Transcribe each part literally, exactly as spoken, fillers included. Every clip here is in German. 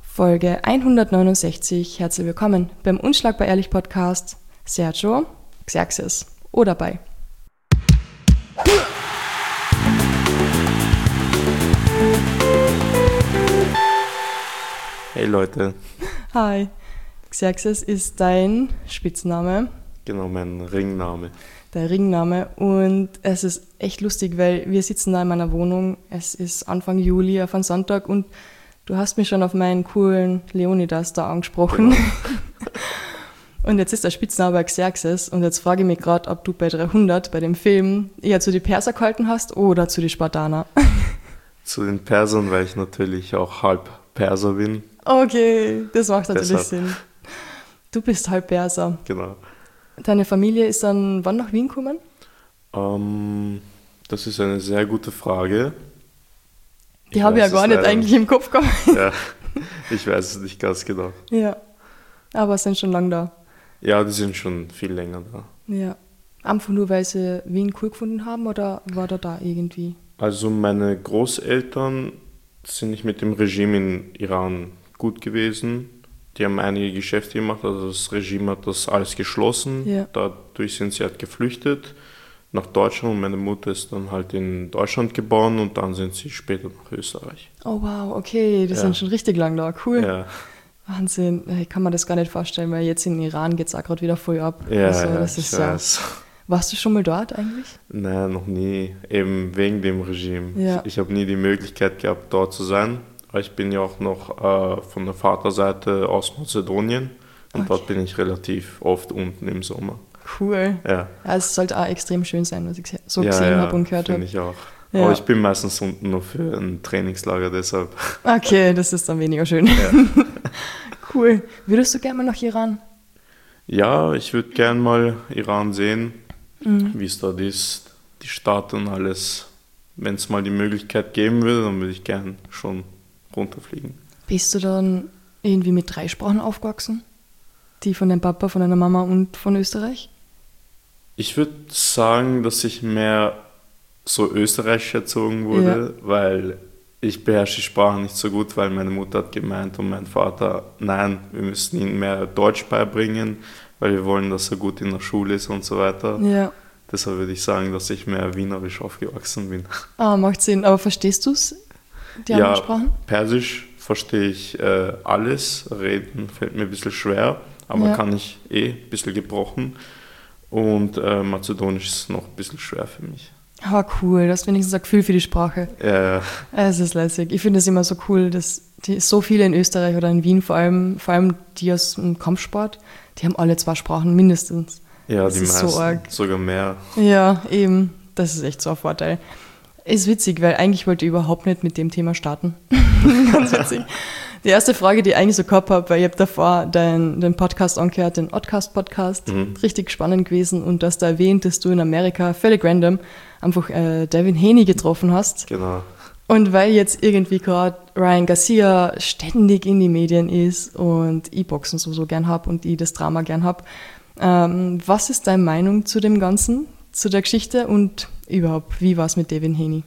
Folge hundertneunundsechzig. Herzlich willkommen beim Unschlagbar Ehrlich Podcast. Sergio, Xerxes oder bei. Hey Leute. Hi. Xerxes ist dein Spitzname. Genau, mein Ringname. Dein Ringname. Und es ist echt lustig, weil wir sitzen da in meiner Wohnung. Es ist Anfang Juli auf einen Sonntag und du hast mich schon auf meinen coolen Leonidas da angesprochen. Genau. Und jetzt ist der Spitzname Xerxes und jetzt frage ich mich gerade, ob du bei dreihundert, bei dem Film, eher zu den Perser gehalten hast oder zu den Spartaner. Zu den Persern, weil ich natürlich auch halb Perser bin. Okay, das macht natürlich Deshalb. Sinn. Du bist halb Perser. Genau. Deine Familie ist dann wann nach Wien gekommen? Ähm, das ist eine sehr gute Frage. Die ich habe ich ja gar nicht eigentlich im Kopf gehabt. Ja, ich weiß es nicht ganz genau. Ja, aber sind schon lange da. Ja, die sind schon viel länger da. Ja. Einfach nur, weil sie Wien cool gefunden haben oder war da da irgendwie? Also meine Großeltern sind nicht mit dem Regime in Iran gut gewesen. Die haben einige Geschäfte gemacht, also das Regime hat das alles geschlossen. Ja. Dadurch sind sie halt geflüchtet nach Deutschland und meine Mutter ist dann halt in Deutschland geboren und dann sind sie später nach Österreich. Oh wow, okay, die Ja. sind schon richtig lang da, cool. Ja, Wahnsinn, ich kann mir das gar nicht vorstellen, weil jetzt in Iran geht es auch gerade wieder voll ab. ja, also, ja, das ich ist ja. weiß. Warst du schon mal dort eigentlich? Nein, noch nie, eben wegen dem Regime. Ja. Ich, ich habe nie die Möglichkeit gehabt, dort zu sein. Ich bin ja auch noch äh, von der Vaterseite aus Mazedonien und Okay. dort bin ich relativ oft unten im Sommer. Cool. Ja, Ja, es sollte auch extrem schön sein, was ich gese- so ja, gesehen ja, habe und gehört finde habe. ich auch. Ja. Aber ich bin meistens unten nur für ein Trainingslager, deshalb. Okay, das ist dann weniger schön. Ja, Cool. Würdest du gerne mal nach Iran? ja ich würde gern mal Iran sehen, Mhm. wie es dort ist, die Stadt und alles. Wenn es mal die Möglichkeit geben würde, dann würde ich gern schon runterfliegen. Bist du dann irgendwie mit drei Sprachen aufgewachsen? Die von deinem Papa, von deiner Mama und von Österreich? Ich würde sagen, dass ich mehr so österreichisch erzogen wurde, weil ich beherrsche die Sprache nicht so gut, weil meine Mutter hat gemeint und mein Vater, nein, wir müssen ihm mehr Deutsch beibringen, weil wir wollen, dass er gut in der Schule ist und so weiter. Ja. Deshalb würde ich sagen, dass ich mehr wienerisch aufgewachsen bin. Ah, macht Sinn. Aber verstehst du es, die anderen Sprachen? Persisch verstehe ich äh, alles, reden fällt mir ein bisschen schwer, aber Ja. kann ich eh ein bisschen gebrochen. Und äh, Mazedonisch ist noch ein bisschen schwer für mich. Aber cool, du hast wenigstens ein Gefühl für die Sprache. Äh, Es ist lässig. Ich finde es immer so cool, dass die, so viele in Österreich oder in Wien, vor allem, vor allem die aus dem Kampfsport, die haben alle zwei Sprachen mindestens. ja, Das die ist so meisten, arg. sogar mehr. Ja, eben. Das ist echt so ein Vorteil. Ist witzig, weil eigentlich wollte ich überhaupt nicht mit dem Thema starten. Ganz witzig. Die erste Frage, die ich eigentlich so gehabt habe, weil ich habe davor deinen den Podcast angehört, den Oddcast-Podcast, Mhm. richtig spannend gewesen und du hast da erwähnt, dass du in Amerika völlig random einfach äh, Devin Haney getroffen hast. Genau. Und weil jetzt irgendwie gerade Ryan Garcia ständig in die Medien ist und ich Boxen so, so gern habe und ich das Drama gern habe, ähm, was ist deine Meinung zu dem Ganzen, zu der Geschichte und überhaupt, wie war es mit Devin Haney?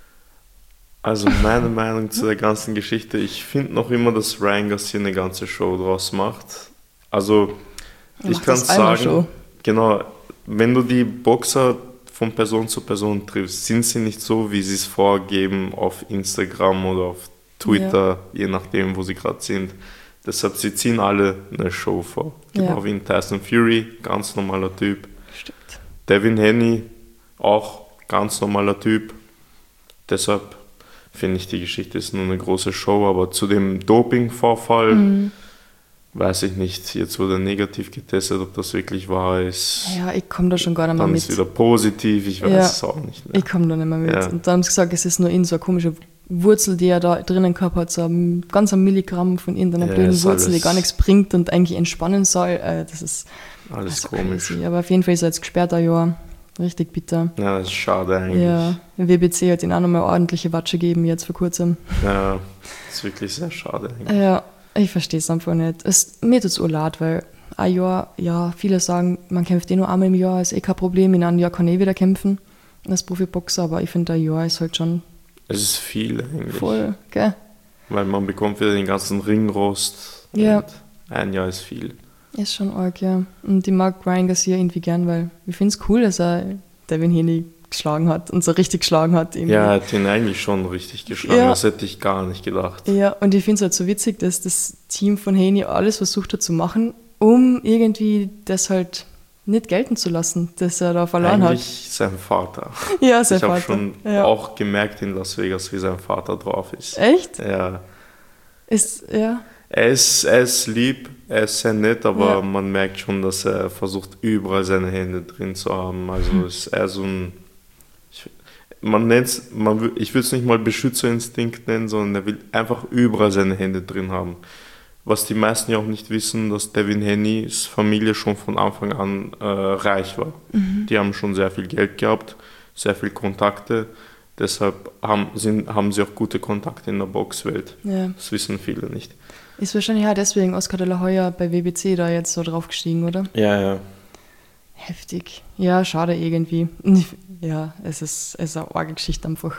Also meine Meinung zu der ganzen Geschichte, ich finde noch immer, dass Ryan Garcia eine ganze Show draus macht. Also Er ich macht kann das einmal sagen, Show. genau, wenn du die Boxer von Person zu Person triffst, sind sie nicht so, wie sie es vorgeben auf Instagram oder auf Twitter, je nachdem, wo sie gerade sind. Deshalb, sie ziehen alle eine Show vor. Genau Ja. wie in Tyson Fury, ganz normaler Typ. Stimmt. Devin Haney, auch ganz normaler Typ. Deshalb finde ich, die Geschichte ist nur eine große Show, aber zu dem Doping-Vorfall Mhm. weiß ich nicht. Jetzt wurde negativ getestet, ob das wirklich wahr ist. Ja, ich komme da schon gar nicht mehr Dann mit. ist wieder positiv, ich weiß Ja. es auch nicht mehr. Ich komme da nicht mehr mit. Ja. Und dann haben sie gesagt, es ist nur in so eine komische Wurzel, die er da drinnen gehabt hat, so ein ganz ein Milligramm von irgendeiner Ja, blöden ist Wurzel, die alles- gar nichts bringt und eigentlich entspannen soll. Äh, das ist Alles also komisch. crazy. Aber auf jeden Fall ist er jetzt gesperrt ein Jahr. Richtig bitter. Ja, das ist schade eigentlich. Ja, der W B C hat ihn auch nochmal ordentliche Watsche gegeben jetzt vor kurzem. Ja, das ist wirklich sehr schade eigentlich. Ja, ich verstehe es einfach nicht. Es, mir tut es auch leid, weil ein Jahr, ja, viele sagen, man kämpft eh nur einmal im Jahr, ist eh kein Problem, in einem Jahr kann ich wieder kämpfen als Profiboxer, aber ich finde, ein Jahr ist halt schon Es ist viel eigentlich. voll, gell? Weil man bekommt wieder den ganzen Ringrost. Ja. Und ein Jahr ist viel. Ist schon arg, ja. Und ich mag Ryan Garcia irgendwie gern, weil ich finde es cool, dass er Devin Haney geschlagen hat und so richtig geschlagen hat. Irgendwie. Ja, er hat ihn eigentlich schon richtig geschlagen. Ja. Das hätte ich gar nicht gedacht. Ja, und ich finde es halt so witzig, dass das Team von Haney alles versucht hat zu machen, um irgendwie das halt nicht gelten zu lassen, dass er da verloren eigentlich hat. sein Vater. Ja, sein ich habe Vater. schon ja. auch gemerkt in Las Vegas, wie sein Vater drauf ist. Echt? Ja. Ist, ja. Er ist, er ist lieb, er ist sehr nett, aber Ja. man merkt schon, dass er versucht, überall seine Hände drin zu haben. Also Hm. ist er so ein, ich, man nennt's, man, wü- ich würde es nicht mal Beschützerinstinkt nennen, sondern er will einfach überall seine Hände drin haben. Was die meisten ja auch nicht wissen, dass Devin Haney's Familie schon von Anfang an äh, reich war. Mhm. Die haben schon sehr viel Geld gehabt, sehr viel Kontakte. Deshalb haben, sind, haben sie auch gute Kontakte in der Boxwelt. ja. Das wissen viele nicht. Ist wahrscheinlich auch deswegen Oscar de la Hoya bei W B C da jetzt so drauf gestiegen, oder? Ja, ja. Heftig. Ja, schade irgendwie. Ich- Ja, es ist, es ist eine arge Geschichte einfach.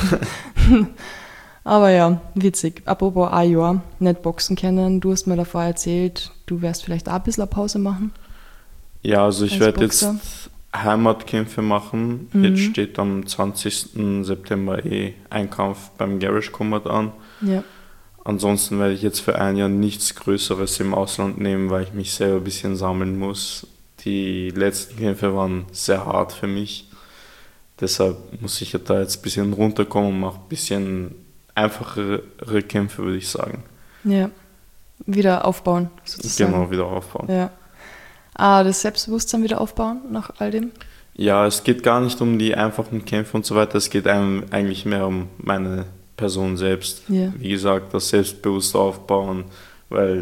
Aber ja, witzig. Apropos ein Jahr nicht boxen können, du hast mir davor erzählt, du wirst vielleicht auch ein bisschen eine Pause machen. Ja, also ich Als werde jetzt Boxer? Heimatkämpfe machen. Mhm. Jetzt steht am zwanzigsten September eh ein Kampf beim Garage Combat an. Ja. Ansonsten werde ich jetzt für ein Jahr nichts Größeres im Ausland nehmen, weil ich mich selber ein bisschen sammeln muss. Die letzten Kämpfe waren sehr hart für mich. Deshalb muss ich ja da jetzt ein bisschen runterkommen und mache ein bisschen einfachere Kämpfe, würde ich sagen. Ja. Wieder aufbauen, sozusagen. Genau, wieder aufbauen. Ja. Ah, das Selbstbewusstsein wieder aufbauen nach all dem? Ja, es geht gar nicht um die einfachen Kämpfe und so weiter, es geht einem eigentlich mehr um meine Person selbst. Ja. Wie gesagt, das Selbstbewusste aufbauen, weil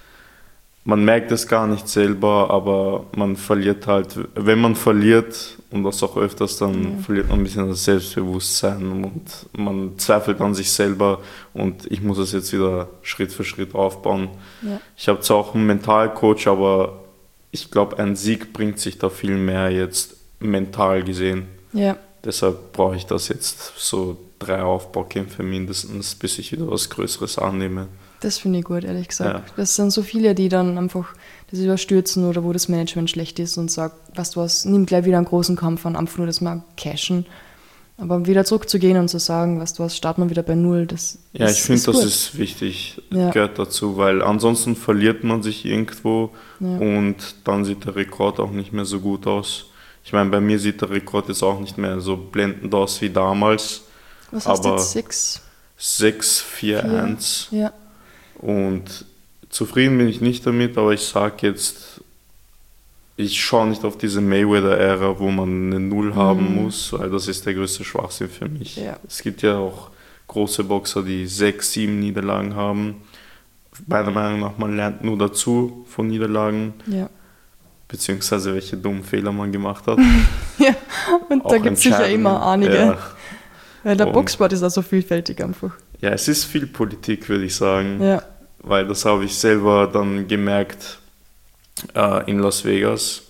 man merkt es gar nicht selber, aber man verliert halt, wenn man verliert und das auch öfters, dann Ja. verliert man ein bisschen das Selbstbewusstsein und man zweifelt an sich selber und ich muss es jetzt wieder Schritt für Schritt aufbauen. Ja. Ich habe zwar auch einen Mentalcoach, aber ich glaube, ein Sieg bringt sich da viel mehr jetzt mental gesehen. Ja. Deshalb brauche ich das jetzt so drei Aufbaukämpfe mindestens, bis ich wieder was Größeres annehme. Das finde ich gut, ehrlich gesagt. Ja. Das sind so viele, die dann einfach das überstürzen oder wo das Management schlecht ist und sagt, weißt du was, nimm gleich wieder einen großen Kampf an, einfach nur das mal cashen. Aber wieder zurückzugehen und zu sagen, weißt du was, starten wir wieder bei Null, das Ja, ist, ich finde, das gut. ist wichtig, Ja. gehört dazu, weil ansonsten verliert man sich irgendwo Ja. und dann sieht der Rekord auch nicht mehr so gut aus. Ich meine, bei mir sieht der Rekord jetzt auch nicht mehr so blendend aus wie damals. Was hast du aber jetzt? Six? sechs vier eins. Ja. Und zufrieden bin ich nicht damit, aber ich sage jetzt, ich schaue nicht auf diese Mayweather-Ära, wo man eine Null haben Mhm. muss, weil das ist der größte Schwachsinn für mich. Ja. Es gibt ja auch große Boxer, die sechs, sieben Niederlagen haben. Meiner Meinung nach, man lernt nur dazu von Niederlagen, Ja. beziehungsweise welche dummen Fehler man gemacht hat. ja. Und da Auch gibt es sicher Entscheidungen. immer einige. Ja. Weil der Und- Boxsport ist auch so vielfältig einfach. Ja, es ist viel Politik, würde ich sagen. Ja. Weil das habe ich selber dann gemerkt äh, in Las Vegas.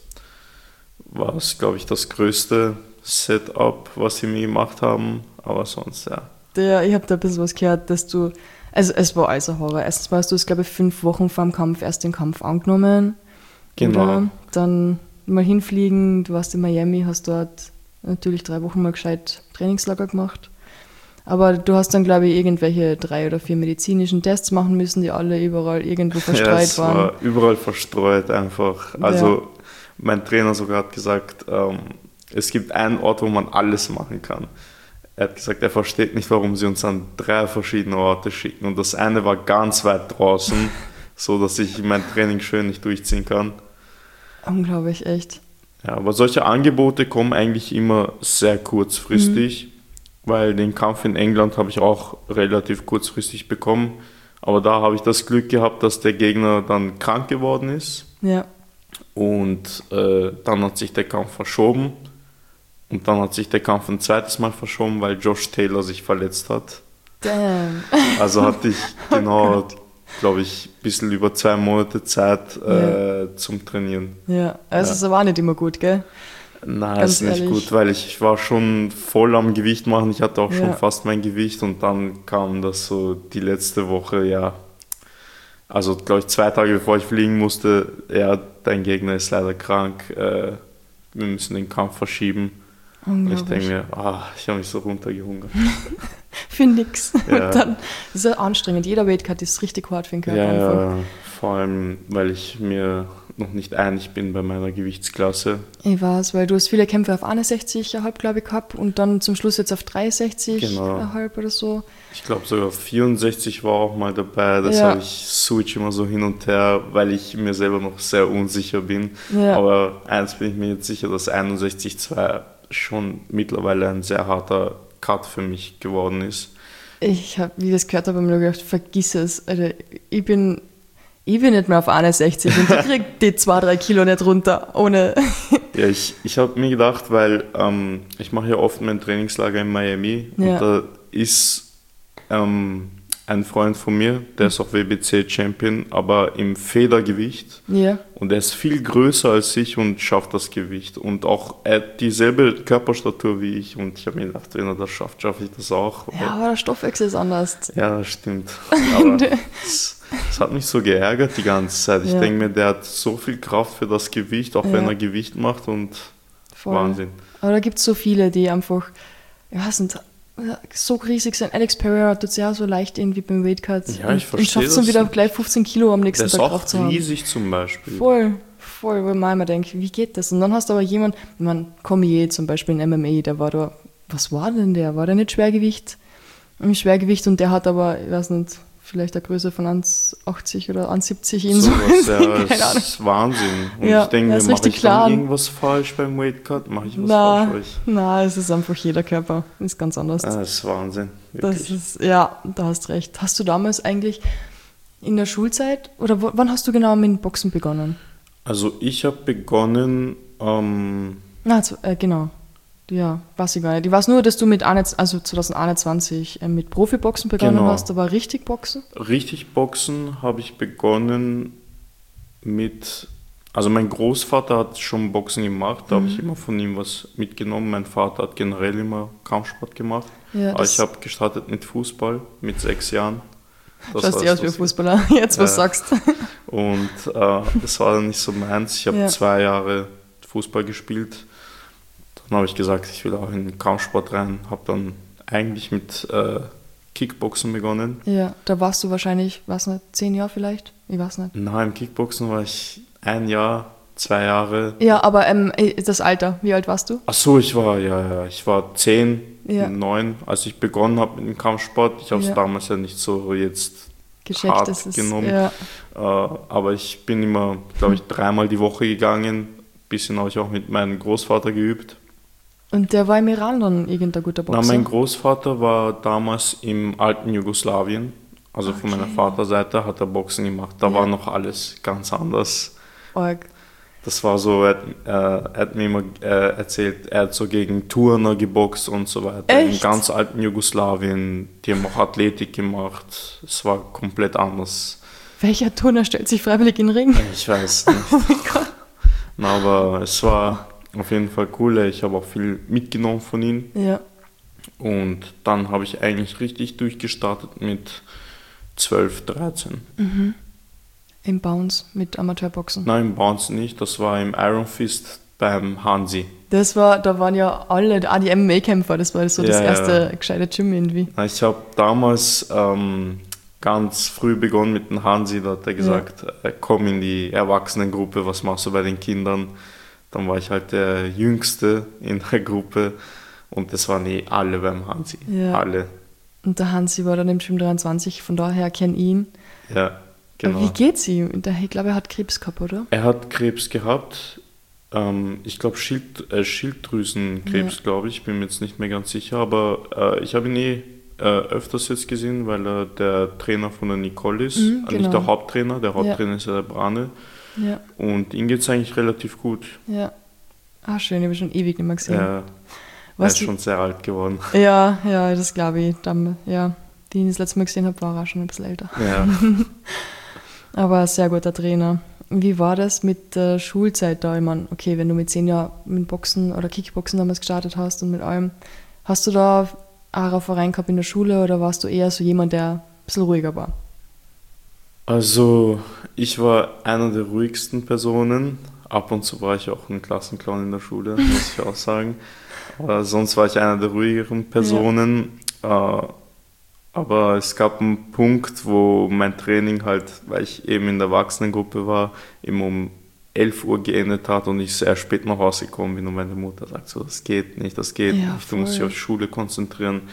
War es, glaube ich, das größte Setup, was sie mir gemacht haben. Aber sonst, ja. Der, ich habe da ein bisschen was gehört, dass du, also es war also Horror. Erstens mal hast du es, glaube ich, fünf Wochen vor dem Kampf erst den Kampf angenommen. Genau. Oder dann mal hinfliegen, du warst in Miami, hast dort natürlich drei Wochen mal gescheit Trainingslager gemacht. Aber du hast dann, glaube ich, irgendwelche drei oder vier medizinischen Tests machen müssen, die alle überall irgendwo Ja, verstreut es waren. war überall verstreut einfach. Also Ja. mein Trainer sogar hat gesagt, ähm, es gibt einen Ort, wo man alles machen kann. Er hat gesagt, er versteht nicht, warum sie uns an drei verschiedene Orte schicken. Und das eine war ganz weit draußen, so dass ich mein Training schön nicht durchziehen kann. Unglaublich, echt. Ja, aber solche Angebote kommen eigentlich immer sehr kurzfristig, weil den Kampf in England habe ich auch relativ kurzfristig bekommen. Aber da habe ich das Glück gehabt, dass der Gegner dann krank geworden ist. Ja. Und äh, dann hat sich der Kampf verschoben. Und dann hat sich der Kampf ein zweites Mal verschoben, weil Josh Taylor sich verletzt hat. Damn. Also hatte ich genau, glaube ich, ein bisschen über zwei Monate Zeit äh, zum Trainieren. Ja, also Ja. es war nicht immer gut, gell? Nein, Ganz ist nicht ehrlich. gut, weil ich, ich war schon voll am Gewicht machen. Ich hatte auch schon Ja. fast mein Gewicht und dann kam das so die letzte Woche, ja. Also, glaube ich, zwei Tage bevor ich fliegen musste, ja, dein Gegner ist leider krank. Äh, wir müssen den Kampf verschieben. Und ich denke Unglaublich. mir, ah, ich habe mich so runtergehungert. Für nix. Ja. Und dann ist es anstrengend. Jeder Weightcut ist richtig hart für den Körper. Ja, einfach. ja, vor allem, weil ich mir noch nicht einig bin bei meiner Gewichtsklasse. Ich weiß, weil du hast viele Kämpfe auf einundsechzig Komma fünf, glaube ich, gehabt und dann zum Schluss jetzt auf dreiundsechzig Genau. Komma fünf oder so. Ich glaube sogar vierundsechzig war auch mal dabei. Das Ja. habe ich switch immer so hin und her, weil ich mir selber noch sehr unsicher bin. Ja. Aber eins bin ich mir jetzt sicher, dass einundsechzig Komma zwei schon mittlerweile ein sehr harter Cut für mich geworden ist. Ich habe, wie ich das gehört habe, hab ich mir gedacht, vergiss es. Alter, ich bin, ich bin nicht mehr auf einundsechzig und ich kriege die zwei, drei Kilo nicht runter, ohne... Ja, ich, ich habe mir gedacht, weil ähm, ich mache ja oft mein Trainingslager in Miami Ja. und da ist ähm, ein Freund von mir, der ist auch W B C-Champion, aber im Federgewicht. Ja. Und er ist viel größer als ich und schafft das Gewicht. Und auch er hat dieselbe Körperstatur wie ich. Und ich habe mir gedacht, wenn er das schafft, schaffe ich das auch. Ja, aber der Stoffwechsel ist anders. Ja, das stimmt. Aber es, es hat mich so geärgert die ganze Zeit. Ich Ja. denke mir, der hat so viel Kraft für das Gewicht, auch Ja. wenn er Gewicht macht. Und Voll. Wahnsinn. Aber da gibt es so viele, die einfach, ich weiß nicht, so riesig sind. Alex Pereira tut es ja so leicht irgendwie beim Weightcut. Ja, ich und, verstehe und schafft es dann das wieder nicht. gleich fünfzehn Kilo am nächsten Der ist Tag auch drauf zu haben. riesig zum Beispiel. Voll, voll, wo man immer denkt, wie geht das? Und dann hast du aber jemanden, ich meine, Cormier zum Beispiel in M M A, der war da, was war denn der? War der nicht Schwergewicht? Im Schwergewicht und der hat aber, ich weiß nicht, vielleicht eine Größe von eins Komma achtzig oder eins Komma siebzig in so. Sowas, ja, Keine das Ahnung. ist Wahnsinn. Und Ja, ich denke der mir, ist mache richtig ich dann klar. irgendwas falsch beim Weightcut? Mache ich was Na, falsch? na, es ist einfach jeder Körper, ist ganz anders. Ah, das ist Wahnsinn. Das Wirklich. ist, ja, da hast recht. Hast du damals eigentlich in der Schulzeit, oder w- wann hast du genau mit dem Boxen begonnen? Also ich habe begonnen, ähm, Na, z- äh, genau. Ja, weiß ich gar nicht. Ich weiß nur, dass du mit einundzwanzig, also zwanzig einundzwanzig äh, mit Profiboxen begonnen Genau. hast, aber richtig Boxen? richtig Boxen habe ich begonnen mit, also mein Großvater hat schon Boxen gemacht, da habe ich immer von ihm was mitgenommen. Mein Vater hat generell immer Kampfsport gemacht. Ja, Aber das ich habe gestartet mit Fußball mit sechs Jahren. Das schaust war eh das, aus wie ein was ich- Fußballer, jetzt was Ja. sagst. Und äh, das war dann nicht so meins. Ich habe Ja. zwei Jahre Fußball gespielt. Dann habe ich gesagt, ich will auch in den Kampfsport rein. Habe dann eigentlich mit äh, Kickboxen begonnen. Ja, da warst du wahrscheinlich, weiß nicht, zehn Jahre vielleicht? Ich weiß nicht. Nach dem Kickboxen war ich ein Jahr, zwei Jahre. Ja, aber ähm, das Alter, wie alt warst du? Ach so, ich war, ja, ja, ich war zehn, Ja. neun, als ich begonnen habe mit dem Kampfsport. Ich habe es Ja. damals ja nicht so jetzt Gecheckt, hart das ist, genommen. ja, Äh, aber ich bin immer, glaube ich, dreimal die Woche gegangen. Ein bisschen habe ich auch mit meinem Großvater geübt. und der war im Iran dann irgendein guter Na, Boxer. mein Großvater war damals im alten Jugoslawien. Also von meiner Okay. Vaterseite hat er Boxen gemacht. Da Ja. war noch alles ganz anders. Arg. Das war so, er, hat- äh, er hat mir immer äh, erzählt, er hat so gegen Turner geboxt und so weiter. Im Echt? ganz alten Jugoslawien. Die haben auch Athletik gemacht. Es war komplett anders. Welcher Turner stellt sich freiwillig in den Ring? Ich weiß nicht. Oh mein Gott. Na, aber es war auf jeden Fall cool. Ich habe auch viel mitgenommen von ihm. Ja, Und dann habe ich eigentlich richtig durchgestartet mit zwölf, dreizehn. im Bounce mit Amateurboxen. Nein, im Bounce nicht. Das war im Iron Fist beim Hansi. Das war, da waren ja alle, auch die M M A-Kämpfer, das war so das Ja, ja. erste gescheite Gym irgendwie. Na, Ich habe damals ähm, ganz früh begonnen mit dem Hansi. Da hat er gesagt, äh, komm in die Erwachsenengruppe, was machst du bei den Kindern? Dann war ich halt der Jüngste in der Gruppe und das waren eh alle beim Hansi. Ja. Alle. Und der Hansi war dann im Gym dreiundzwanzig, von daher kenne ich ihn. Ja, genau. Aber wie geht's ihm? Der, ich glaube, er hat Krebs gehabt, oder? Er hat Krebs gehabt. Ähm, ich glaube Schild, äh, Schilddrüsenkrebs, Ja. glaube ich. Bin mir jetzt nicht mehr ganz sicher. Aber äh, ich habe ihn eh äh, öfters jetzt gesehen, weil er der Trainer von der Nicole ist. Mhm, Äh, Nicht genau. der Haupttrainer. Der Ja. Haupttrainer ist ja der Brane. Ja, Und ihm geht es eigentlich relativ gut. ja. Ah, schön, ich habe ihn schon ewig nicht mehr gesehen. Er, er Was ist die- schon sehr alt geworden. Ja, ja, das glaube ich. Dann, ja, die ich das letzte Mal gesehen habe, war er auch schon ein bisschen älter. Ja, Aber ein sehr guter Trainer. wie war das mit der Schulzeit da? Ich meine, okay, wenn du mit zehn Jahren mit Boxen oder Kickboxen damals gestartet hast und mit allem, hast du da auch einen Verein gehabt in der Schule oder warst du eher so jemand, der ein bisschen ruhiger war? Also, ich war einer der ruhigsten Personen. Ab und zu war ich auch ein Klassenclown in der Schule, muss ich auch sagen. Aber sonst war ich einer der ruhigeren Personen. Ja. Äh, aber es gab einen Punkt, wo mein Training halt, weil ich eben in der Erwachsenengruppe war, eben um elf Uhr geendet hat und ich sehr spät nach Hause gekommen bin und meine Mutter sagt so, das geht nicht, das geht Ja, nicht, du musst dich voll. auf Schule konzentrieren.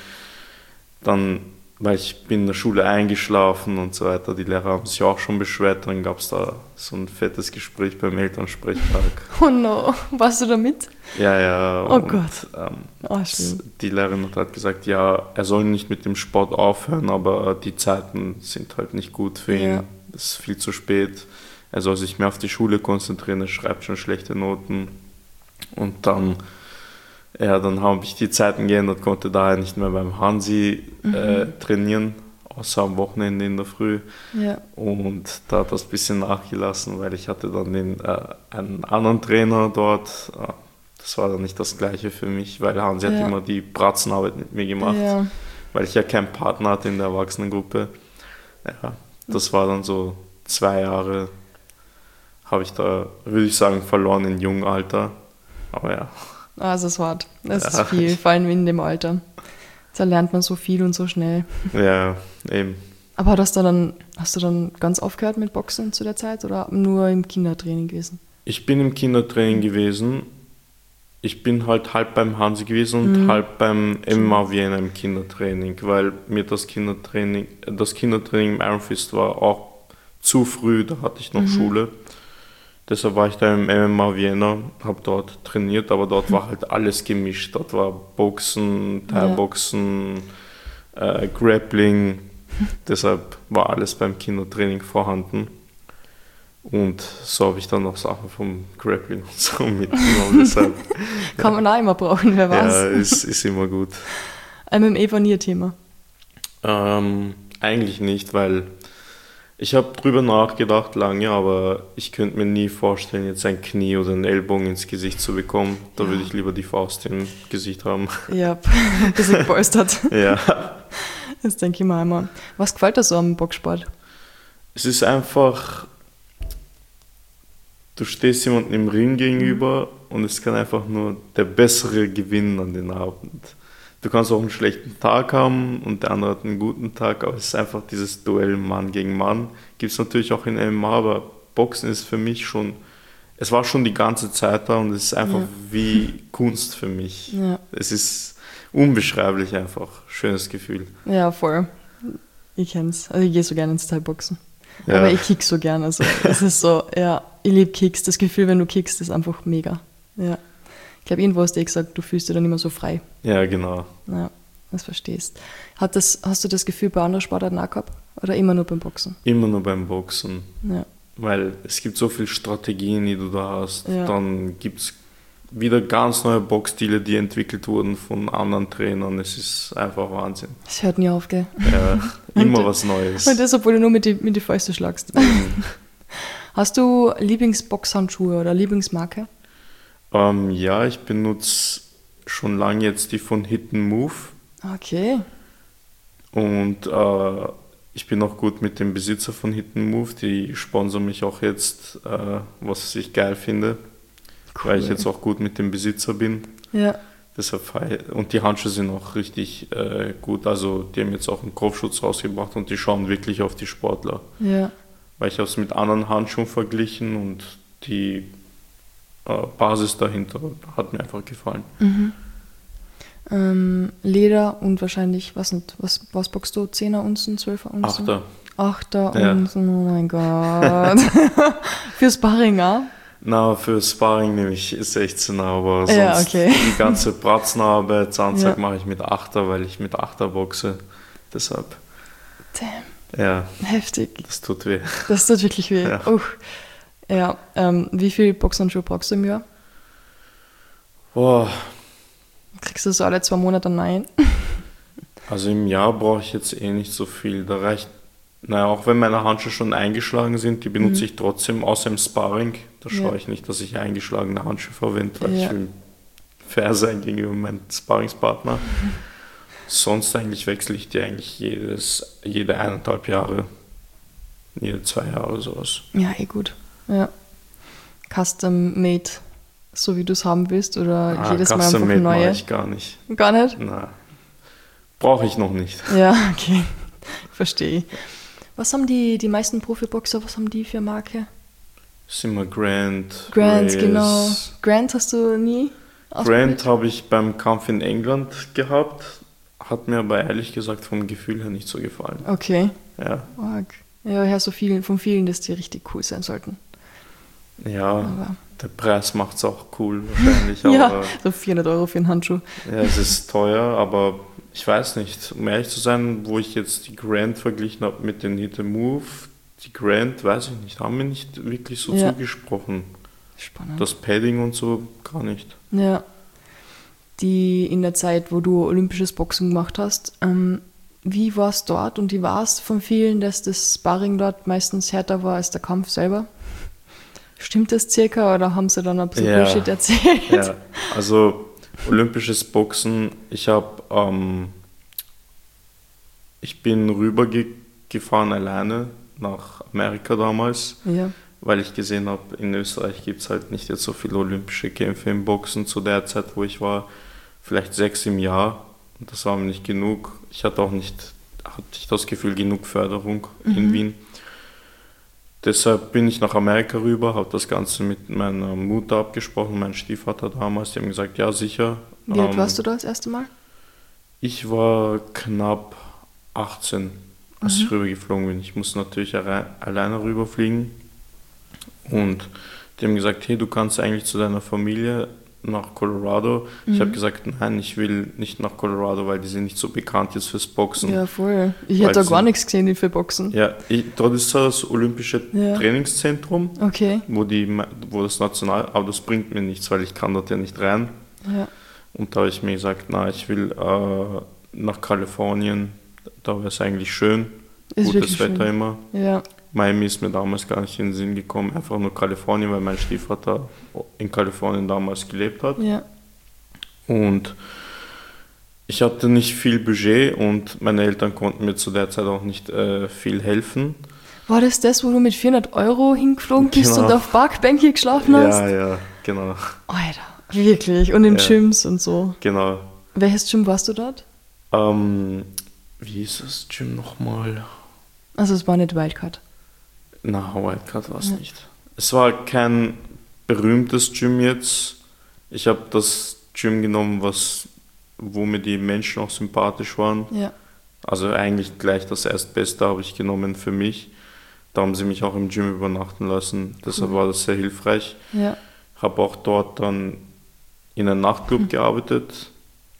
Dann, weil ich bin in der Schule eingeschlafen und so weiter, die Lehrer haben sich auch schon beschwert, dann gab es da so ein fettes Gespräch beim Elternsprechtag. Oh no, warst du da mit? Ja, ja. Oh und, Gott. Ähm, Oh, schlimm. die Lehrerin hat halt gesagt, ja, er soll nicht mit dem Sport aufhören, aber die Zeiten sind halt nicht gut für ihn. Ja. Es ist viel zu spät. Er soll sich mehr auf die Schule konzentrieren, er schreibt schon schlechte Noten. Und dann, ja, dann habe ich die Zeiten geändert, konnte daher nicht mehr beim Hansi äh, trainieren, außer am Wochenende in der Früh. Ja. Und da hat das ein bisschen nachgelassen, weil ich hatte dann den, äh, einen anderen Trainer dort. Äh, Das war dann nicht das Gleiche für mich, weil Hansi Ja. hat immer die Bratzenarbeit mit mir gemacht, Ja. weil ich ja keinen Partner hatte in der Erwachsenengruppe. Ja, das war dann so zwei Jahre, habe ich da, würde ich sagen, verloren in jungem Alter. Aber ja. Also es ist hart. Es Ja. ist viel, vor allem in dem Alter. Da lernt man so viel und so schnell. Ja, eben. Aber hast du dann, hast du dann ganz aufgehört mit Boxen zu der Zeit oder nur im Kindertraining gewesen? Ich bin im Kindertraining gewesen. Ich bin halt halb beim Hansi gewesen und Mhm. halb beim M M A Vienna im Kindertraining, weil mir das Kindertraining, das Kindertraining im Iron Fist war auch zu früh, da hatte ich noch Schule. Deshalb war ich da im M M A Vienna, habe dort trainiert, aber dort war halt alles gemischt. Dort war Boxen, Thai-Boxen, äh, Grappling. Deshalb war alles beim Kindertraining vorhanden. Und so habe ich dann noch Sachen vom Grappling und so mitgenommen. Deshalb, Kann man auch immer brauchen, wer weiß. ja, ist, ist immer gut. M M A war nie ein Thema. Ähm, eigentlich nicht, weil ich habe drüber nachgedacht lange, aber ich könnte mir nie vorstellen, jetzt ein Knie oder einen Ellbogen ins Gesicht zu bekommen. Da Ja. würde ich lieber die Faust im Gesicht haben. Ja, ein bisschen gepolstert. Ja, Das denke ich mir immer. Was gefällt dir so am Boxsport? es ist einfach, du stehst jemandem im Ring gegenüber und es kann einfach nur der Bessere gewinnen an den Abend. Du kannst auch einen schlechten Tag haben und der andere hat einen guten Tag, aber es ist einfach dieses Duell Mann gegen Mann. Gibt es natürlich auch in M M A, aber Boxen ist für mich schon, es war schon die ganze Zeit da und es ist einfach Ja. wie Kunst für mich. Ja. Es ist unbeschreiblich einfach, schönes Gefühl. Ja, voll. Ich kenn's. Also ich gehe so gerne ins Thai-Boxen. Ja. Aber ich kick so gerne. Also es ist so, ja, ich liebe Kicks. Das Gefühl, wenn du kickst, ist einfach mega. Ja. Ich glaube, irgendwo hast du eh gesagt, du fühlst dich dann immer so frei. Ja, genau. Ja, das verstehst. Hat das, hast du das Gefühl bei anderen Sportarten auch gehabt? Oder immer nur beim Boxen? Immer nur beim Boxen. Ja. Weil es gibt so viele Strategien, die du da hast. Ja. Dann gibt es wieder ganz neue Boxstile, die entwickelt wurden von anderen Trainern. Es ist einfach Wahnsinn. Das hört nie auf, gell? Ja, immer Und- was Neues. Und das, obwohl du nur mit die, mit die Fäuste schlagst. Hast du Lieblingsboxhandschuhe oder Lieblingsmarke? ähm, ja, ich benutze schon lange jetzt die von Hit and Move. Okay. Und äh, ich bin auch gut mit dem Besitzer von Hit and Move. Die sponsern mich auch jetzt, äh, was ich geil finde. Weil ich jetzt auch gut mit dem Besitzer bin. Ja. Deshalb feier- und die Handschuhe sind auch richtig äh, gut. Also die haben jetzt auch einen Kopfschutz rausgebracht und die schauen wirklich auf die Sportler. Ja. Weil ich habe es mit anderen Handschuhen verglichen und die äh, Basis dahinter hat mir einfach gefallen. Mhm. Ähm, Leder und wahrscheinlich, was nicht, was, was boxst du? Zehner Unzen, Zwölfer Unzen? Achter. Achter Ja. Unzen, oh mein Gott. Für Sparring, auch? Na, für Sparring nehme ich sechzehner, aber sonst Ja, okay. die ganze Bratzenarbeit, Zahnzeug Ja. mache ich mit Achter, weil ich mit Achter boxe. Deshalb, Damn, ja, heftig. das tut weh. Das tut wirklich weh. Ja. Uch. Ja, ähm, wie viel Boxhandschuhe brauchst du im Jahr? Boah, Kriegst du so alle zwei Monate einen neuen? also im Jahr brauche ich jetzt eh nicht so viel. Da reicht Naja, auch wenn meine Handschuhe schon eingeschlagen sind, die benutze Mhm. ich trotzdem, außer im Sparring. Da Ja. schaue ich nicht, dass ich eingeschlagene Handschuhe verwende, weil Ja. ich will fair sein gegenüber meinem Sparringspartner. Sonst eigentlich wechsle ich die eigentlich jedes, jede eineinhalb Jahre, jede zwei Jahre sowas. Ja, eh gut. Ja. Custom made, so wie du es haben willst, oder Ah, jedes Mal Custom einfach Made mache neue? ich gar nicht. Gar nicht? Na, brauche ich noch nicht. Ja, okay. Verstehe ich. Was haben die, die meisten Profiboxer, was haben die für Marke? Ist immer Grant, Grant, Reyes. genau. Grant hast du nie ausprobiert? Grant habe ich beim Kampf in England gehabt, hat mir aber ehrlich gesagt vom Gefühl her nicht so gefallen. Okay. Ja, Arg. Ja, ich höre so viel, von vielen, dass die richtig cool sein sollten. ja Aber der Preis macht es auch cool wahrscheinlich, ja, aber so vierhundert Euro für einen Handschuh. ja, es ist teuer, aber ich weiß nicht, um ehrlich zu sein, wo ich jetzt die Grant verglichen habe mit den Hit and Move, die Grant, weiß ich nicht, haben mir nicht wirklich so Ja. zugesprochen. Spannend. Das Padding und so gar nicht. Ja. Die in der Zeit, wo du olympisches Boxen gemacht hast, ähm, wie war es dort und wie war es von vielen, dass das Sparring dort meistens härter war als der Kampf selber? Stimmt das circa oder haben sie dann ein bisschen Ja. Bullshit erzählt? Ja, also olympisches Boxen, ich habe, ähm, ich bin rübergefahren alleine nach Amerika damals, Ja. weil ich gesehen habe, in Österreich gibt es halt nicht jetzt so viele olympische Kämpfe im Boxen zu der Zeit, wo ich war, vielleicht sechs im Jahr. Und das war mir nicht genug. Ich hatte auch nicht, hatte ich das Gefühl, genug Förderung in Mhm. Wien. Deshalb bin ich nach Amerika rüber, habe das Ganze mit meiner Mutter abgesprochen, mein Stiefvater damals, die haben gesagt, ja sicher. Wie alt Ähm, warst du da das erste Mal? Ich war knapp achtzehn, als Mhm. ich rübergeflogen bin. Ich musste natürlich alle- alleine rüberfliegen. Und die haben gesagt, hey, du kannst eigentlich zu deiner Familie nach Colorado. Ich Mhm. habe gesagt, nein, ich will nicht nach Colorado, weil die sind nicht so bekannt jetzt fürs Boxen. Ja, voll. Ich Weil hätte da sie- gar nichts gesehen für Boxen. Ja, ich, dort ist zwar das olympische Ja. Trainingszentrum, Okay. wo, die, wo das National, aber das bringt mir nichts, weil ich kann dort ja nicht rein. Ja. Und da habe ich mir gesagt, na, ich will äh, nach Kalifornien, da wäre es eigentlich schön, Ist gutes wirklich Wetter schön. immer. Ja. Miami ist mir damals gar nicht in den Sinn gekommen, einfach nur Kalifornien, weil mein Stiefvater in Kalifornien damals gelebt hat. Ja. Und ich hatte nicht viel Budget und meine Eltern konnten mir zu der Zeit auch nicht äh, viel helfen. War das das, wo du mit vierhundert Euro hingeflogen bist Genau. und auf Parkbänke geschlafen hast? Ja, ja, genau, Alter, wirklich. Und in Ja. Gyms und so. genau. Welches Gym warst du dort? Ähm, wie ist das Gym nochmal? Also es war nicht Wildcard. Na, Wildcard war es Ja. nicht. Es war kein berühmtes Gym jetzt. Ich habe das Gym genommen, was, wo mir die Menschen auch sympathisch waren. Ja. Also eigentlich gleich das Erstbeste habe ich genommen für mich. Da haben sie mich auch im Gym übernachten lassen. Deshalb Cool. war das sehr hilfreich. Ja. Habe auch dort dann in einem Nachtclub Hm. gearbeitet.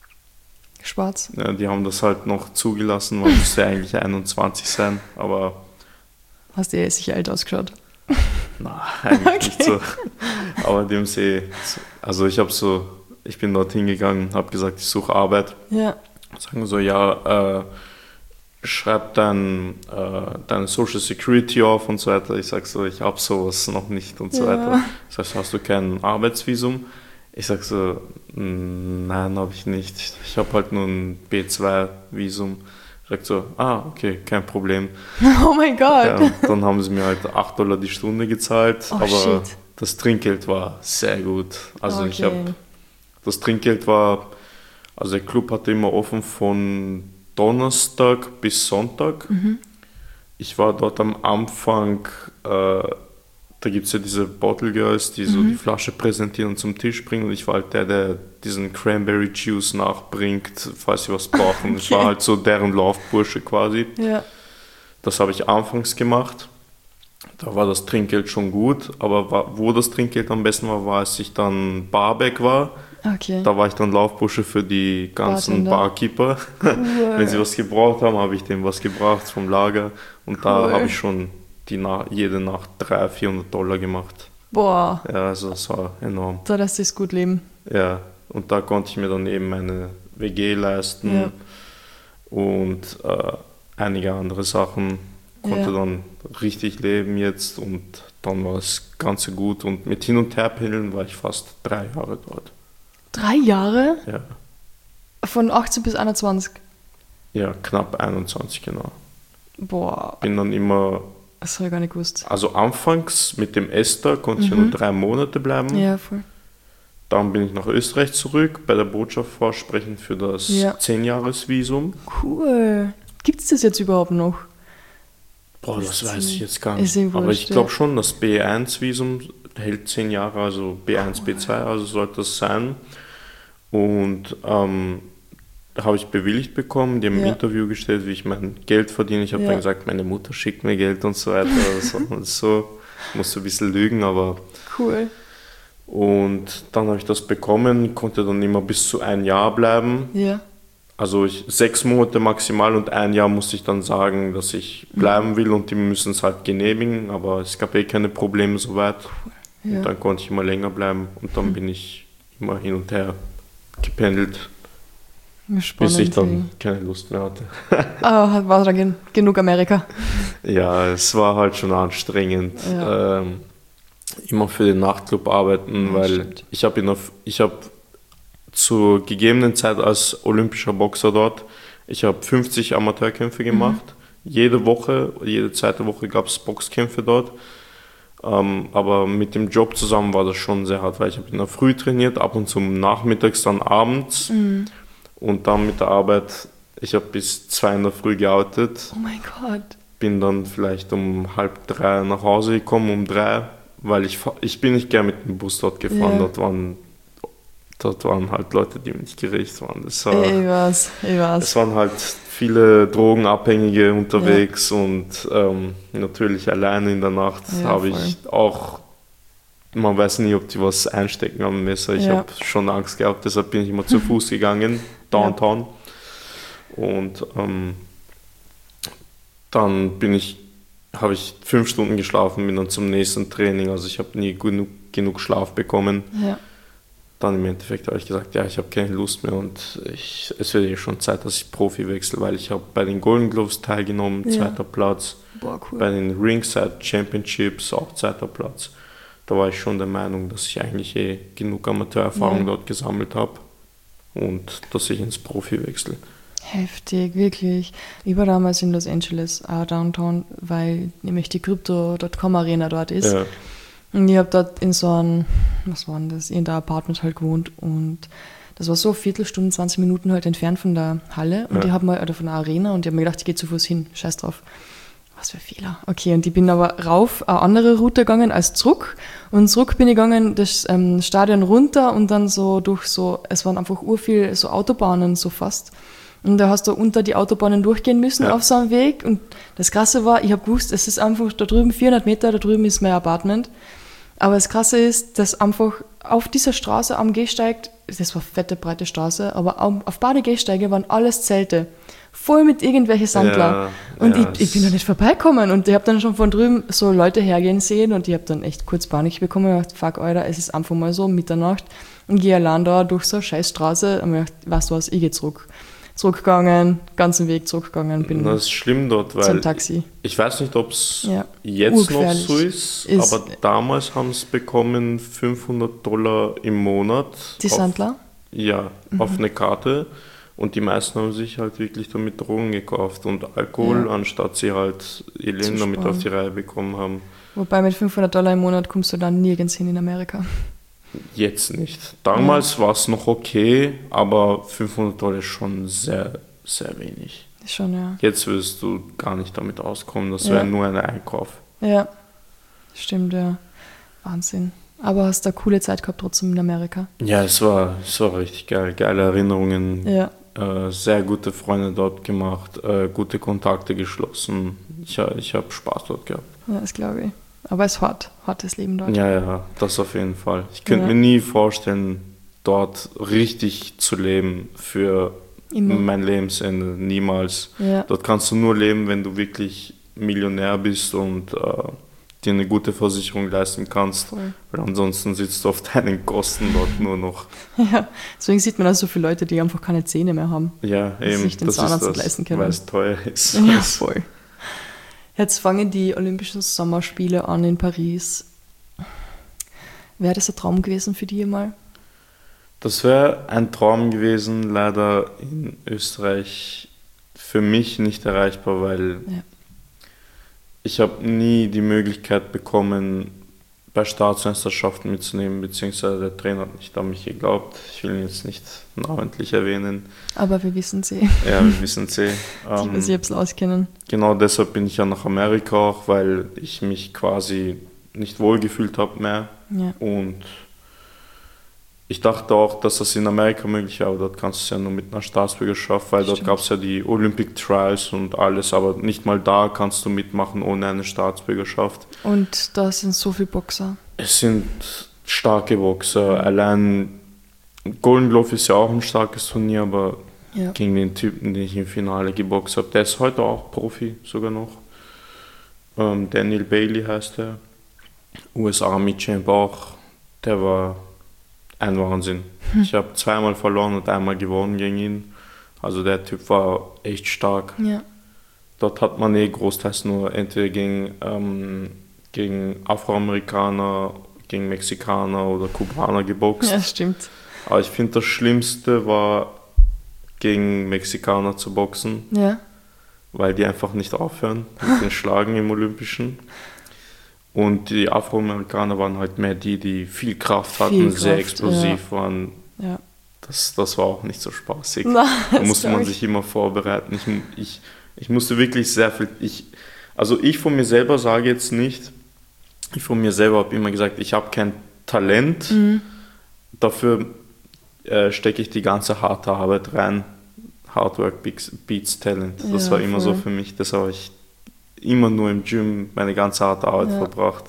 Schwarz. Ja, die haben das halt noch zugelassen. Man musste eigentlich einundzwanzig sein, aber Hast du eh sicher alt ausgeschaut. na, eigentlich Okay. nicht so. Aber die haben sie, also ich habe so, ich bin dort hingegangen, habe gesagt, ich suche Arbeit. Ja. Sagen so, ja, äh, schreib dein, äh, deine Social Security auf und so weiter. Ich sag so, ich habe sowas noch nicht und so Ja. weiter. Das heißt, hast du kein Arbeitsvisum? Ich sag so, "Mm, nein, habe ich nicht. Ich habe halt nur ein B zwei Visum. Ich sag so, ah, okay, kein Problem. Oh mein Gott. Ja, und dann haben sie mir halt acht Dollar die Stunde gezahlt, Oh, aber shit. das Trinkgeld war sehr gut. Also ich Okay. habe, das Trinkgeld war, also der Club hatte immer offen von Donnerstag bis Sonntag. Mhm. Ich war dort am Anfang, äh, da gibt es ja diese Bottle Girls, die so Mhm. die Flasche präsentieren und zum Tisch bringen und ich war halt der, der diesen Cranberry Juice nachbringt, falls sie was brauchen. Ich war Okay. halt so deren Laufbursche quasi. Ja. Das habe ich anfangs gemacht. Da war das Trinkgeld schon gut, aber wa- wo das Trinkgeld am besten war, war, als ich dann Barback war. Okay. Da war ich dann Laufbursche für die ganzen Bartender. Barkeeper. Wenn sie was gebraucht haben, habe ich denen was gebracht vom Lager. Und da Cool. habe ich schon die Na- jede Nacht dreihundert, vierhundert Dollar gemacht. Boah, Ja, also das war enorm. da lässt sich's gut leben. Ja, und da konnte ich mir dann eben meine W G leisten Ja. und äh, einige andere Sachen. konnte Ja. dann richtig leben jetzt und dann war das Ganze gut. Und mit Hin- und Herpendeln war ich fast drei Jahre dort. Drei Jahre? Ja, Von achtzehn bis einundzwanzig? ja knapp einundzwanzig, genau. Boah, Bin dann immer, das habe ich gar nicht gewusst. also anfangs mit dem Esther konnte ich ja Mhm. nur drei Monate bleiben. Ja, voll. Dann bin ich nach Österreich zurück, bei der Botschaft vorsprechen für das Ja. zehn-Jahres-Visum. Cool. Gibt es das jetzt überhaupt noch? Boah, das Ist weiß ich ziemlich- jetzt gar ist nicht. eh Aber wurscht, ich glaube ja. schon, das B eins Visum hält zehn Jahre, also B eins, B zwei, also sollte das sein. Und ähm, habe ich bewilligt bekommen, die haben im Ja. Interview gestellt, wie ich mein Geld verdiene. Ich habe Ja. dann gesagt, meine Mutter schickt mir Geld und so weiter. Also, und so musste ein bisschen lügen, aber... Cool. Und dann habe ich das bekommen, konnte dann immer bis zu ein Jahr bleiben. Ja. Also ich, sechs Monate maximal und ein Jahr musste ich dann sagen, dass ich bleiben will und die müssen es halt genehmigen, aber es gab eh keine Probleme soweit. Ja. Und dann konnte ich immer länger bleiben und dann bin ich immer hin und her gependelt, Spannend. bis ich dann keine Lust mehr hatte. Ah, war dann gen genug Amerika. Ja, es war halt schon anstrengend. Ja. Ähm, immer für den Nachtclub arbeiten, Ja, weil stimmt. ich habe in ich habe zur gegebenen Zeit als olympischer Boxer dort, ich habe fünfzig Amateurkämpfe gemacht. Mhm. Jede Woche, jede zweite Woche gab es Boxkämpfe dort. Ähm, aber mit dem Job zusammen war das schon sehr hart, weil ich habe in der Früh trainiert, ab und zu nachmittags, dann abends. Mhm. Und dann mit der Arbeit, ich habe bis zwei in der Früh gearbeitet, Oh mein Gott. bin dann vielleicht um halb drei nach Hause gekommen, um drei, weil ich, fa- ich bin nicht gern mit dem Bus dort gefahren, Ja. dort, waren, dort waren halt Leute, die mir nicht gerecht waren. Das war, Ich weiß, ich es weiß. waren halt viele Drogenabhängige unterwegs und ähm, natürlich alleine in der Nacht Ja, habe voll. ich auch, man weiß nie, ob die was einstecken am Messer. Ich Ja. habe schon Angst gehabt, deshalb bin ich immer zu Fuß gegangen, downtown. Und ähm, dann bin ich, habe ich fünf Stunden geschlafen, bin dann zum nächsten Training. Also ich habe nie genug, genug Schlaf bekommen. Ja. Dann im Endeffekt habe ich gesagt, ja, ich habe keine Lust mehr und ich, es wird eh schon Zeit, dass ich Profi wechsle, weil ich habe bei den Golden Gloves teilgenommen, Ja. zweiter Platz. Boah, cool. Bei den Ringside Championships auch zweiter Platz. Da war ich schon der Meinung, dass ich eigentlich eh genug Amateurerfahrung Ja. dort gesammelt habe und dass ich ins Profi wechsle. Heftig, wirklich. Ich war damals in Los Angeles, auch Downtown, weil nämlich die Crypto Punkt com Arena dort ist. Ja, Und ich habe dort in so einem, was war denn das, in der Apartment halt gewohnt und das war so eine Viertelstunde, zwanzig Minuten halt entfernt von der Halle und Ja. ich habe mal, oder von der Arena und ich habe mir gedacht, ich gehe zu Fuß hin, scheiß drauf. Was für ein Fehler. Okay, und ich bin aber rauf eine andere Route gegangen als zurück und zurück bin ich gegangen, das ähm, Stadion runter und dann so durch so, es waren einfach urviel so Autobahnen so fast. Und da hast du unter die Autobahnen durchgehen müssen Ja. auf so einem Weg. Und das Krasse war, ich habe gewusst, es ist einfach da drüben vierhundert Meter, da drüben ist mein Apartment. Aber das Krasse ist, dass einfach auf dieser Straße am Gehsteig, das war fette, breite Straße, aber auf auf beide Gehsteige waren alles Zelte. Voll mit irgendwelchen Sandler. Ja, und ja, ich, ich bin da nicht vorbeikommen. Und ich habe dann schon von drüben so Leute hergehen sehen und ich habe dann echt kurz Panik bekommen. Ich dachte, fuck, Alter, es ist einfach mal so Mitternacht. Und gehe allein da durch so eine scheiß Straße und mir gedacht, weißt du was, ich gehe zurück. Zurückgegangen, ganzen Weg zurückgegangen, bin das ist schlimm dort, weil zum Taxi. ich weiß nicht, ob es Ja. jetzt noch Urgefährlich. so ist, Ist- aber damals haben es bekommen fünfhundert Dollar im Monat. Die auf- Sandler? Ja, Mhm. auf eine Karte. Und die meisten haben sich halt wirklich damit Drogen gekauft und Alkohol, Ja. anstatt sie halt ihr Leben Zu damit sparen. auf die Reihe bekommen haben. Wobei mit fünfhundert Dollar im Monat kommst du dann nirgends hin in Amerika. Jetzt nicht. Damals war es noch okay, aber fünfhundert Dollar ist schon sehr, sehr wenig. Ist schon, ja. Jetzt wirst du gar nicht damit auskommen. Das Ja. wäre nur ein Einkauf. Ja, stimmt, ja. Wahnsinn. Aber hast du eine coole Zeit gehabt trotzdem in Amerika? Ja, es war, es war richtig geil. Geile Erinnerungen. Ja. Äh, sehr gute Freunde dort gemacht. Äh, gute Kontakte geschlossen. Ich, ha- ich habe Spaß dort gehabt. Ja, das glaube ich. Aber es ist hart, hartes Leben dort. Ja, ja, das auf jeden Fall. Ich könnte Ja. mir nie vorstellen, dort richtig zu leben für Immer. mein Lebensende. Niemals. Ja. Dort kannst du nur leben, wenn du wirklich Millionär bist und äh, dir eine gute Versicherung leisten kannst. Voll. Weil ansonsten sitzt du auf deinen Kosten dort nur noch. Ja, deswegen sieht man auch so viele Leute, die einfach keine Zähne mehr haben. Ja, Dass eben. sich den das Zahnarzt ist das, leisten können. weil es teuer ist. Ja, voll. Jetzt fangen die Olympischen Sommerspiele an in Paris. Wäre das ein Traum gewesen für dich mal? Das wäre ein Traum gewesen, leider in Österreich für mich nicht erreichbar, weil Ja. ich habe nie die Möglichkeit bekommen, bei Staatsmeisterschaften mitzunehmen, beziehungsweise der Trainer hat nicht an mich geglaubt. Ich will ihn jetzt nicht namentlich erwähnen. Aber wir wissen sie, Ja, wir wissen es eh. die Ähm, sich ein bisschen auskennen. genau deshalb bin ich ja nach Amerika auch, weil ich mich quasi nicht wohlgefühlt habe mehr. Ja. Und ich dachte auch, dass das in Amerika möglich wäre, aber dort kannst du es ja nur mit einer Staatsbürgerschaft, weil dort Stimmt. gab es ja die Olympic Trials und alles, aber nicht mal da kannst du mitmachen ohne eine Staatsbürgerschaft. Und da sind so viele Boxer. Es sind starke Boxer, allein Golden Glove ist ja auch ein starkes Turnier, aber Ja. gegen den Typen, den ich im Finale geboxt habe, der ist heute auch Profi sogar noch. Ähm, Daniel Bailey heißt er, U S Army Champ auch, der war ein Wahnsinn. Ich habe zweimal verloren und einmal gewonnen gegen ihn. Also der Typ war echt stark. Ja. Dort hat man eh großteils nur entweder gegen, ähm, gegen Afroamerikaner, gegen Mexikaner oder Kubaner geboxt. Ja, stimmt. Aber ich finde, das Schlimmste war, gegen Mexikaner zu boxen, Ja. weil die einfach nicht aufhören mit den Schlagen im Olympischen. Und die Afroamerikaner waren halt mehr die, die viel Kraft hatten, Viel sehr Kraft, explosiv waren. Ja. Das, das war auch nicht so spaßig. Na, Da das musste glaub man ich. sich immer vorbereiten. Ich, ich, ich musste wirklich sehr viel. Ich, also ich von mir selber sage jetzt nicht, ich von mir selber habe immer gesagt, ich habe kein Talent. Mhm. Dafür äh, stecke ich die ganze harte Arbeit rein. Hard Work beats, beats Talent. Das Ja, war immer so voll. für mich. Das habe ich immer nur im Gym meine ganze harte Arbeit Ja. verbracht.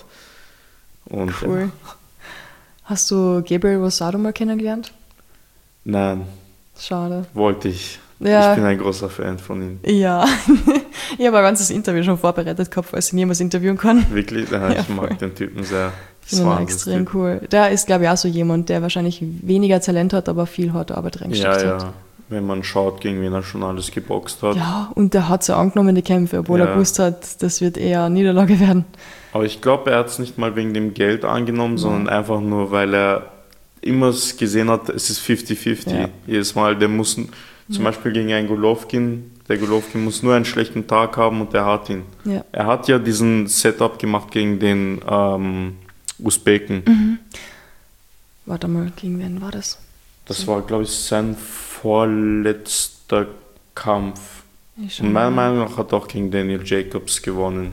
Und Cool. ja, Hast du Gabriel Rosado mal kennengelernt? nein, Schade. wollte ich. Ja. Ich bin ein großer Fan von ihm. Ja. Ich habe ein ganzes Interview schon vorbereitet gehabt, falls ich niemals interviewen kann. Wirklich, ja, Ja, ich mag voll. den Typen sehr. Ich finde ihn extrem cool. Der ist, glaube ich, auch so jemand, der wahrscheinlich weniger Talent hat, aber viel harte Arbeit reingesteckt Ja, hat. ja. Wenn man schaut, gegen wen er schon alles geboxt hat. Ja, und der hat so angenommen, die Kämpfe, obwohl Ja. er gewusst hat, das wird eher eine Niederlage werden. Aber ich glaube, er hat es nicht mal wegen dem Geld angenommen, sondern einfach nur, weil er immer gesehen hat, es ist fünfzig fünfzig. Ja. Jedes Mal, der muss zum Beispiel gegen einen Golovkin, der Golovkin muss nur einen schlechten Tag haben und der hat ihn. Ja. Er hat ja diesen Setup gemacht gegen den ähm, Usbeken. Warte mal, gegen wen war das? Das war, glaube ich, sein vorletzter Kampf. Ich schau Und meiner mal. Meinung nach hat er auch gegen Daniel Jacobs gewonnen.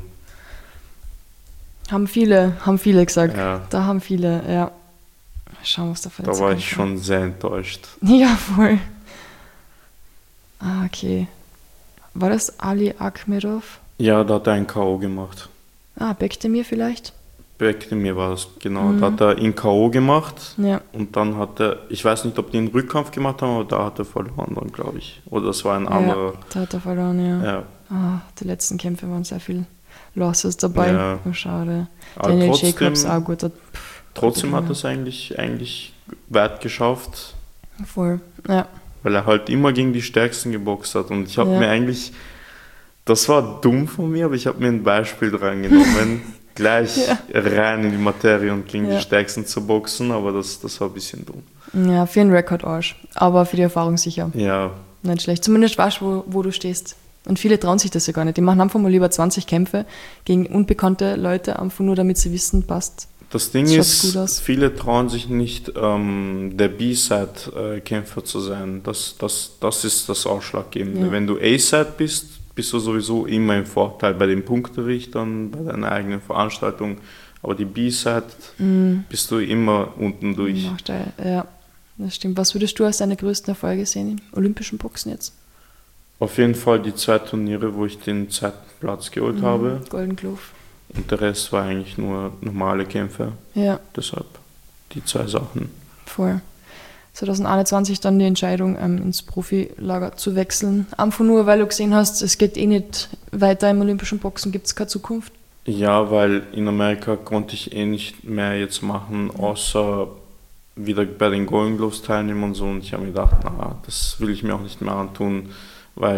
Haben viele, haben viele gesagt. Ja. Da haben viele, ja. Schauen, was da für Da letzte war Kampf ich schon sehr enttäuscht. Ja, voll. Ah, okay. War das Ali Akhmedov? Ja, da hat er einen K O gemacht. Ah, Bektemir vielleicht? Bektemir war das, genau. Mhm. Da hat er ihn K O gemacht Ja. und dann hat er, ich weiß nicht, ob die einen Rückkampf gemacht haben, aber da hat er verloren dann, glaube ich. Oder das war ein anderer. Ja, da hat er verloren, ja. Ja. Ah, die letzten Kämpfe waren sehr viel Losses dabei. Ja. Oh, schade. Aber Daniel trotzdem, Jacobs auch gut. Pff, trotzdem hat ja. er es eigentlich, eigentlich weit geschafft, Voll. Ja. weil er halt immer gegen die Stärksten geboxt hat. Und ich habe Ja. mir eigentlich, das war dumm von mir, aber ich habe mir ein Beispiel dran genommen, gleich Ja. rein in die Materie und gegen Ja. die Stärksten zu boxen, aber das, das war ein bisschen dumm. Ja, für einen Record-Arsch. Aber für die Erfahrung sicher. Ja, Nicht schlecht. Zumindest weißt du, wo, wo du stehst. Und viele trauen sich das ja gar nicht. Die machen einfach mal lieber zwanzig Kämpfe gegen unbekannte Leute, einfach nur damit sie wissen, passt. das Ding Das schaut ist, gut aus. viele trauen sich nicht, ähm, der B-Side-Kämpfer zu sein. Das, das, das ist das Ausschlaggebende. Ja. Wenn du A-Side bist, bist du sowieso immer im Vorteil bei den Punkterichtern, bei deiner eigenen Veranstaltung. Aber die B-Side Mhm. bist du immer unten durch. Nachteil. Ja, das stimmt. Was würdest du als deine größten Erfolge sehen im olympischen Boxen jetzt? Auf jeden Fall die zwei Turniere, wo ich den zweiten Platz geholt habe. Golden Glove. Und der Rest war eigentlich nur normale Kämpfe. Ja, Deshalb die zwei Sachen. voll. zwanzig einundzwanzig dann die Entscheidung, ähm, ins Profilager zu wechseln. Einfach nur, weil du gesehen hast, es geht eh nicht weiter im olympischen Boxen, gibt es keine Zukunft. Ja, weil in Amerika konnte ich eh nicht mehr jetzt machen, außer wieder bei den Golden Gloves teilnehmen und so. Und ich habe mir gedacht, na, das will ich mir auch nicht mehr antun, weil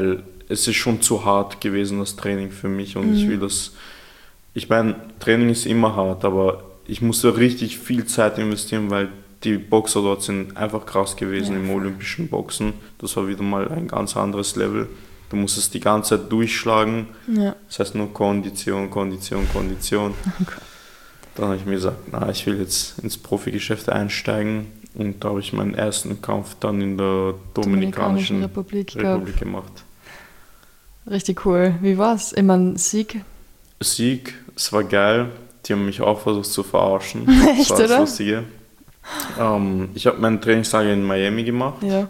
es ist schon zu hart gewesen, das Training für mich. Und mhm. ich will das, ich meine, Training ist immer hart, aber ich musste richtig viel Zeit investieren, weil die Boxer dort sind einfach krass gewesen ja. im olympischen Boxen. Das war wieder mal ein ganz anderes Level. Du musst es die ganze Zeit durchschlagen. Ja. Das heißt nur Kondition, Kondition, Kondition. Oh Gott. Dann habe ich mir gesagt, na, ich will jetzt ins Profigeschäft einsteigen. Und da habe ich meinen ersten Kampf dann in der Dominikanischen, Dominikanischen Republik, Republik gemacht. Richtig cool. Wie war's? Immer ein Sieg? Sieg, es war geil. Die haben mich auch versucht zu verarschen. Echt, das war das oder? Lustige. Ähm, ich habe meinen Trainingslager in Miami gemacht. Ja.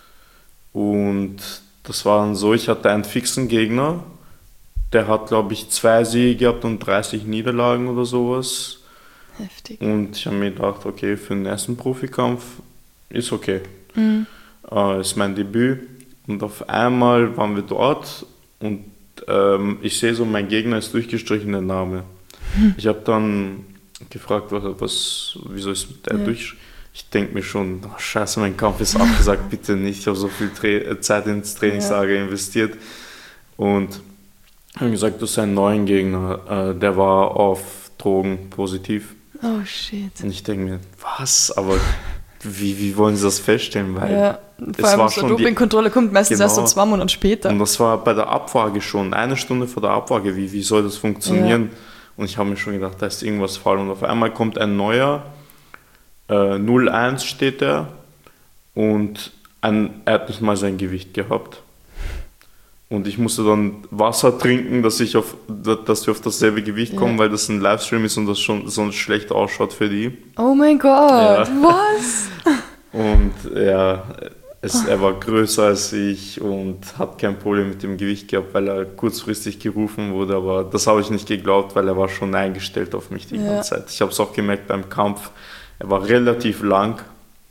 Und das war dann so, ich hatte einen fixen Gegner. Der hat, glaube ich, zwei Siege gehabt und dreißig Niederlagen oder sowas. Heftig. Und ich habe mir gedacht, okay, für den ersten Profikampf ist okay. Mhm. Äh, ist mein Debüt. Und auf einmal waren wir dort und ähm, ich sehe so, mein Gegner ist durchgestrichen, der Name. Mhm. Ich habe dann gefragt, was, was, wieso ist der ja. durch? Ich denke mir schon, oh, scheiße, mein Kampf ist abgesagt, bitte nicht. Ich habe so viel Tra- Zeit ins Trainingslager ja. investiert. Und haben gesagt, das ist ein neuer Gegner, äh, der war auf Drogen positiv. Oh shit. Und ich denke mir, was? Aber wie, wie wollen sie das feststellen? Weil ja, vor allem so Dopingkontrolle kommt meistens genau. erst so zwei Monate später. Und das war bei der Abfrage schon, eine Stunde vor der Abfrage, wie, wie soll das funktionieren? Ja. Und ich habe mir schon gedacht, da ist irgendwas falsch. Und auf einmal kommt ein neuer, äh, null eins steht er, und ein, er hat nicht mal sein Gewicht gehabt. Und ich musste dann Wasser trinken, dass, ich auf, dass wir auf dasselbe Gewicht kommen, ja. weil das ein Livestream ist und das schon sonst schlecht ausschaut für die. Oh mein Gott, ja. was? Und ja, es, er war größer als ich und hat kein Problem mit dem Gewicht gehabt, weil er kurzfristig gerufen wurde, aber das habe ich nicht geglaubt, weil er war schon eingestellt auf mich die ja. ganze Zeit. Ich habe es auch gemerkt beim Kampf, er war relativ lang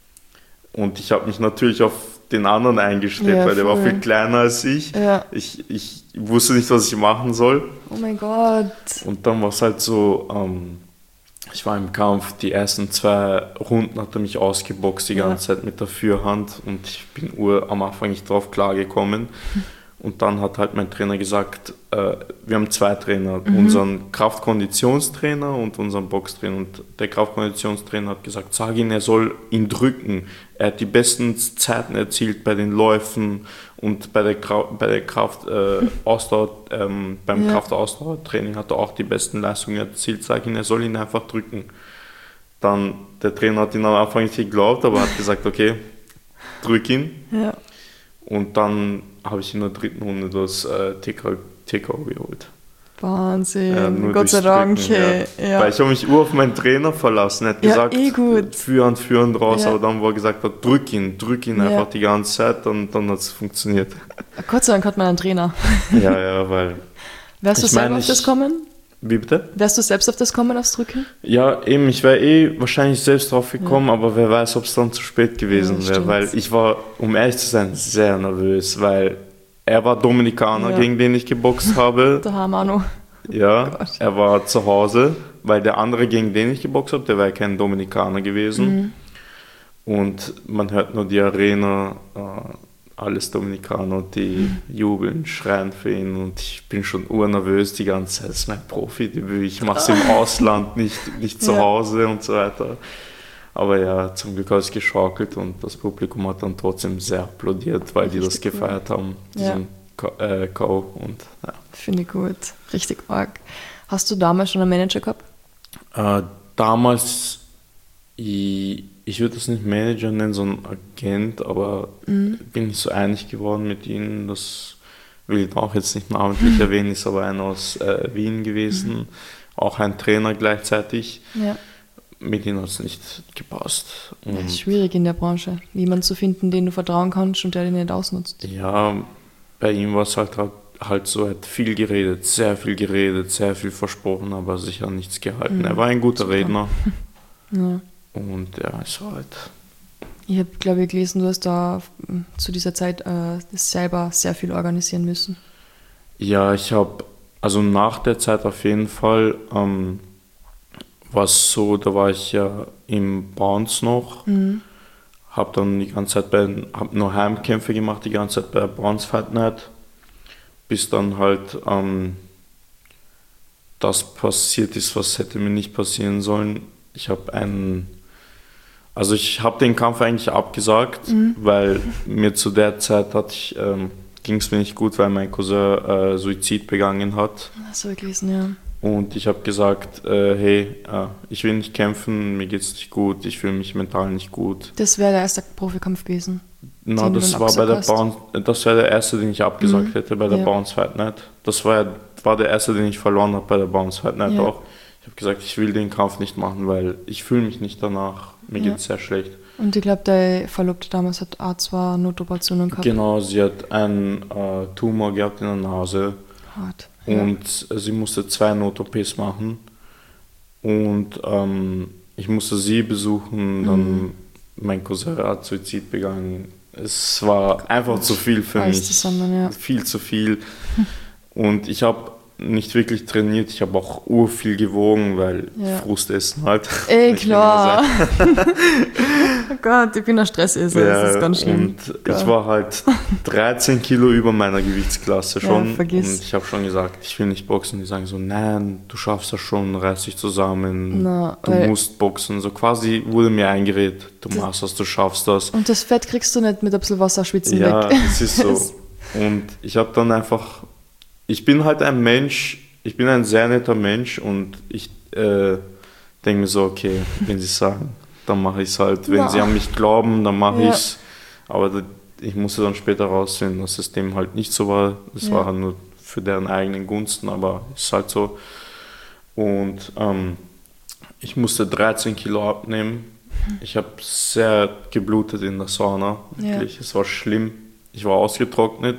und ich habe mich natürlich auf den anderen eingestellt, ja, weil der war viel kleiner als ich. Ja. ich. Ich wusste nicht, was ich machen soll. Oh mein Gott. Und dann war es halt so, ähm, ich war im Kampf, die ersten zwei Runden hat er mich ausgeboxt die ganze ja. Zeit mit der Fürhand und ich bin ur am Anfang nicht drauf klargekommen. Und dann hat halt mein Trainer gesagt, äh, wir haben zwei Trainer, mhm. unseren Kraftkonditionstrainer und unseren Boxtrainer. Und der Kraftkonditionstrainer hat gesagt, sag ihm, er soll ihn drücken. Er hat die besten Zeiten erzielt bei den Läufen und bei der, Gra- bei der Kraft, äh, Ausdauer, ähm, beim ja. Kraftausdauertraining hat er auch die besten Leistungen erzielt. Sag ihm, er soll ihn einfach drücken. Dann, der Trainer hat ihn am Anfang nicht geglaubt, aber hat gesagt, okay, drück ihn. Ja. Und dann habe ich in der dritten Runde das äh, T K O geholt. Wahnsinn, ja, Gott sei Dank. Ja. Ja. Weil ich habe mich ur auf meinen Trainer verlassen. Er hat ja, gesagt, eh gut. führen, führen raus, ja. aber dann, wo er gesagt hat, drück ihn, drück ihn ja. einfach die ganze Zeit, dann, dann hat es funktioniert. Gott sei Dank hat man einen Trainer. Ja, ja, weil... Wärst du ich selber mein, auf das kommen? Wie bitte? Wärst du selbst auf das kommen, aufs Drücken? Ja, eben, ich wäre eh wahrscheinlich selbst drauf gekommen, ja. aber wer weiß, ob es dann zu spät gewesen ja, wäre, weil ich war, um ehrlich zu sein, sehr nervös, weil er war Dominikaner, ja. gegen den ich geboxt habe. Der Hamano. Ja, oh er war zu Hause, weil der andere, gegen den ich geboxt habe, der war kein Dominikaner gewesen. Mhm. Und man hört nur die Arena, äh, alles Dominikaner, die mhm. jubeln, schreien für ihn und ich bin schon urnervös die ganze Zeit. Das ist mein Profidebüt, ich mache es im Ausland, nicht, nicht zu ja. Hause und so weiter. Aber ja, zum Glück habe ich geschaukelt und das Publikum hat dann trotzdem sehr applaudiert, weil Richtig die das gefeiert cool. haben, diesen ja. K O. Und, ja. Finde ich gut, richtig arg. Hast du damals schon einen Manager gehabt? Äh, damals, ich, ich würde das nicht Manager nennen, sondern Agent, aber mhm. bin nicht so einig geworden mit ihnen. Das will ich auch jetzt nicht namentlich mhm. erwähnen, ist aber einer aus äh, Wien gewesen, mhm. auch ein Trainer gleichzeitig. Ja. Mit ihnen hat es nicht gepasst. Und das ist schwierig in der Branche, jemanden zu finden, den du vertrauen kannst und der den nicht ausnutzt. Ja, bei ihm war es halt, halt, halt so, er hat viel geredet, sehr viel geredet, sehr viel versprochen, aber sicher nichts gehalten. Mhm. Er war ein guter Super. Redner. Ja. Und ja, es war halt... Ich habe, glaube ich, gelesen, du hast da zu dieser Zeit äh, selber sehr viel organisieren müssen. Ja, ich habe, also nach der Zeit auf jeden Fall, ähm, war es so, da war ich ja im Bounce noch, mhm. habe dann die ganze Zeit bei, habe nur Heimkämpfe gemacht, die ganze Zeit bei Bounce Fight Night bis dann halt ähm, das passiert ist, was hätte mir nicht passieren sollen. Ich habe einen, also ich habe den Kampf eigentlich abgesagt, mhm. weil mir zu der Zeit hatte ich, ähm, ging es mir nicht gut, weil mein Cousin äh, Suizid begangen hat. Das habe ich gelesen, ja. Und ich habe gesagt, äh, hey, äh, ich will nicht kämpfen, mir geht es nicht gut, ich fühle mich mental nicht gut. Das wäre der erste Profikampf gewesen? Na, das war bei der Bounce, das wäre der erste, den ich abgesagt mhm. hätte bei der ja. Bounce Fight Night. Das war, war der erste, den ich verloren habe bei der Bounce Fight Night ja. auch. Ich habe gesagt, ich will den Kampf nicht machen, weil ich fühle mich nicht danach, mir ja. geht es sehr schlecht. Und ich glaube, der Verlobte damals hat auch zwei Notoperationen gehabt. Genau, sie hat einen äh, Tumor gehabt in der Nase. Hart. Und ja. sie musste zwei Not-O Ps machen. Und ähm, ich musste sie besuchen, dann mhm. mein Cousin hat Suizid begangen. Es war einfach Gott. zu viel für Weiß mich. Zusammen, ja. Viel zu viel. Und ich habe nicht wirklich trainiert, ich habe auch urviel gewogen, weil ja. Frustessen halt. Ey, klar. Oh Gott, ich bin ein Stressesser, ja, das ist ganz schlimm. Und Gott. ich war halt dreizehn Kilo über meiner Gewichtsklasse schon. Ja, vergiss. Und ich habe schon gesagt, ich will nicht boxen. Die sagen so, nein, du schaffst das schon, reiß dich zusammen, Na, du musst boxen. So quasi wurde mir eingeredet, du das, machst das, du schaffst das. Und das Fett kriegst du nicht mit ein bisschen Wasser schwitzen ja, weg. Ja, es ist so. Und ich habe dann einfach... Ich bin halt ein Mensch, ich bin ein sehr netter Mensch und ich äh, denke mir so, okay, wenn sie es sagen, dann mache ich es halt. Wenn ja. sie an mich glauben, dann mache ja. ich es. Aber ich musste dann später rausfinden, dass es dem halt nicht so war. Es ja. war halt nur für deren eigenen Gunsten, aber es ist halt so. Und ähm, ich musste dreizehn Kilo abnehmen. Ich habe sehr geblutet in der Sauna, wirklich. Ja. Es war schlimm. Ich war ausgetrocknet.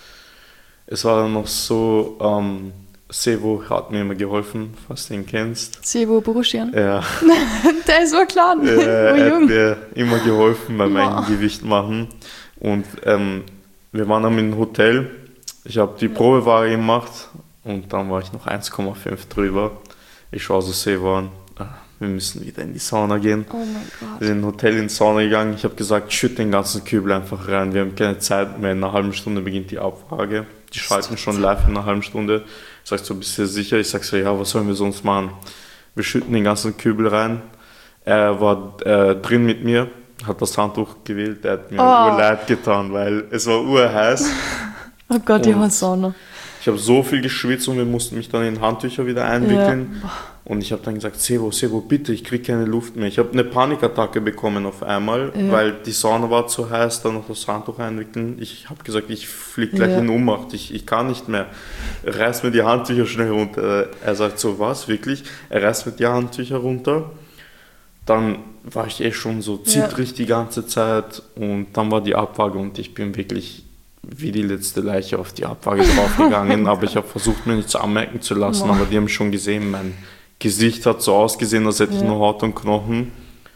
Es war dann noch so, ähm, Sevo hat mir immer geholfen, falls du ihn kennst. Sevo Boruschian? Ja. Der ist so klein, äh, Er hat mir immer geholfen beim wow. Gewicht machen. Und ähm, wir waren dann im Hotel. Ich habe die Probewaage gemacht und dann war ich noch eins Komma fünf drüber. Ich schaue so Sevo an. Wir müssen wieder in die Sauna gehen. Oh mein Gott. Wir sind im Hotel in die Sauna gegangen. Ich habe gesagt, schütt den ganzen Kübel einfach rein. Wir haben keine Zeit mehr. In einer halben Stunde beginnt die Abfrage. Die schalten schon live in einer halben Stunde. Ich sage so, bist du sicher? Ich sage so, ja, was sollen wir sonst machen? Wir schütten den ganzen Kübel rein. Er war äh, drin mit mir, hat das Handtuch gewählt. Er hat mir oh. urleid getan, weil es war urheiß. Oh Gott, die Sauna. Ich habe so viel geschwitzt und wir mussten mich dann in Handtücher wieder einwickeln. Ja. Und ich habe dann gesagt, Sevo, Sevo, bitte, ich kriege keine Luft mehr. Ich habe eine Panikattacke bekommen auf einmal, ja. weil die Sauna war zu heiß, dann noch das Handtuch einwickeln. Ich habe gesagt, ich fliege gleich ja. in Ohnmacht, ich, ich kann nicht mehr. Er reißt mir die Handtücher schnell runter. Er sagt so, was, wirklich? Er reißt mir die Handtücher runter. Dann war ich eh schon so zittrig ja. die ganze Zeit und dann war die Abwaage und ich bin wirklich wie die letzte Leiche auf die Abwaage draufgegangen, aber ich habe versucht, mir nichts anmerken zu lassen, aber die haben schon gesehen, mein Gesicht hat so ausgesehen, als hätte ja. ich nur Haut und Knochen.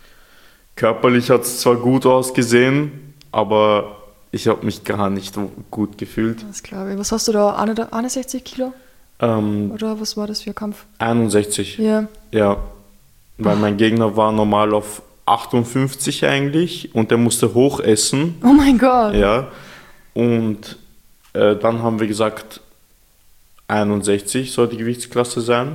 Körperlich hat es zwar gut ausgesehen, aber ich habe mich gar nicht gut gefühlt. Das glaube ich. Was hast du da, einundsechzig Kilo? Ähm, Oder was war das für ein Kampf? einundsechzig. Ja. Ja, weil mein Gegner war normal auf achtundfünfzig eigentlich und der musste hoch essen. Oh mein Gott. Ja. Und äh, dann haben wir gesagt, einundsechzig soll die Gewichtsklasse sein.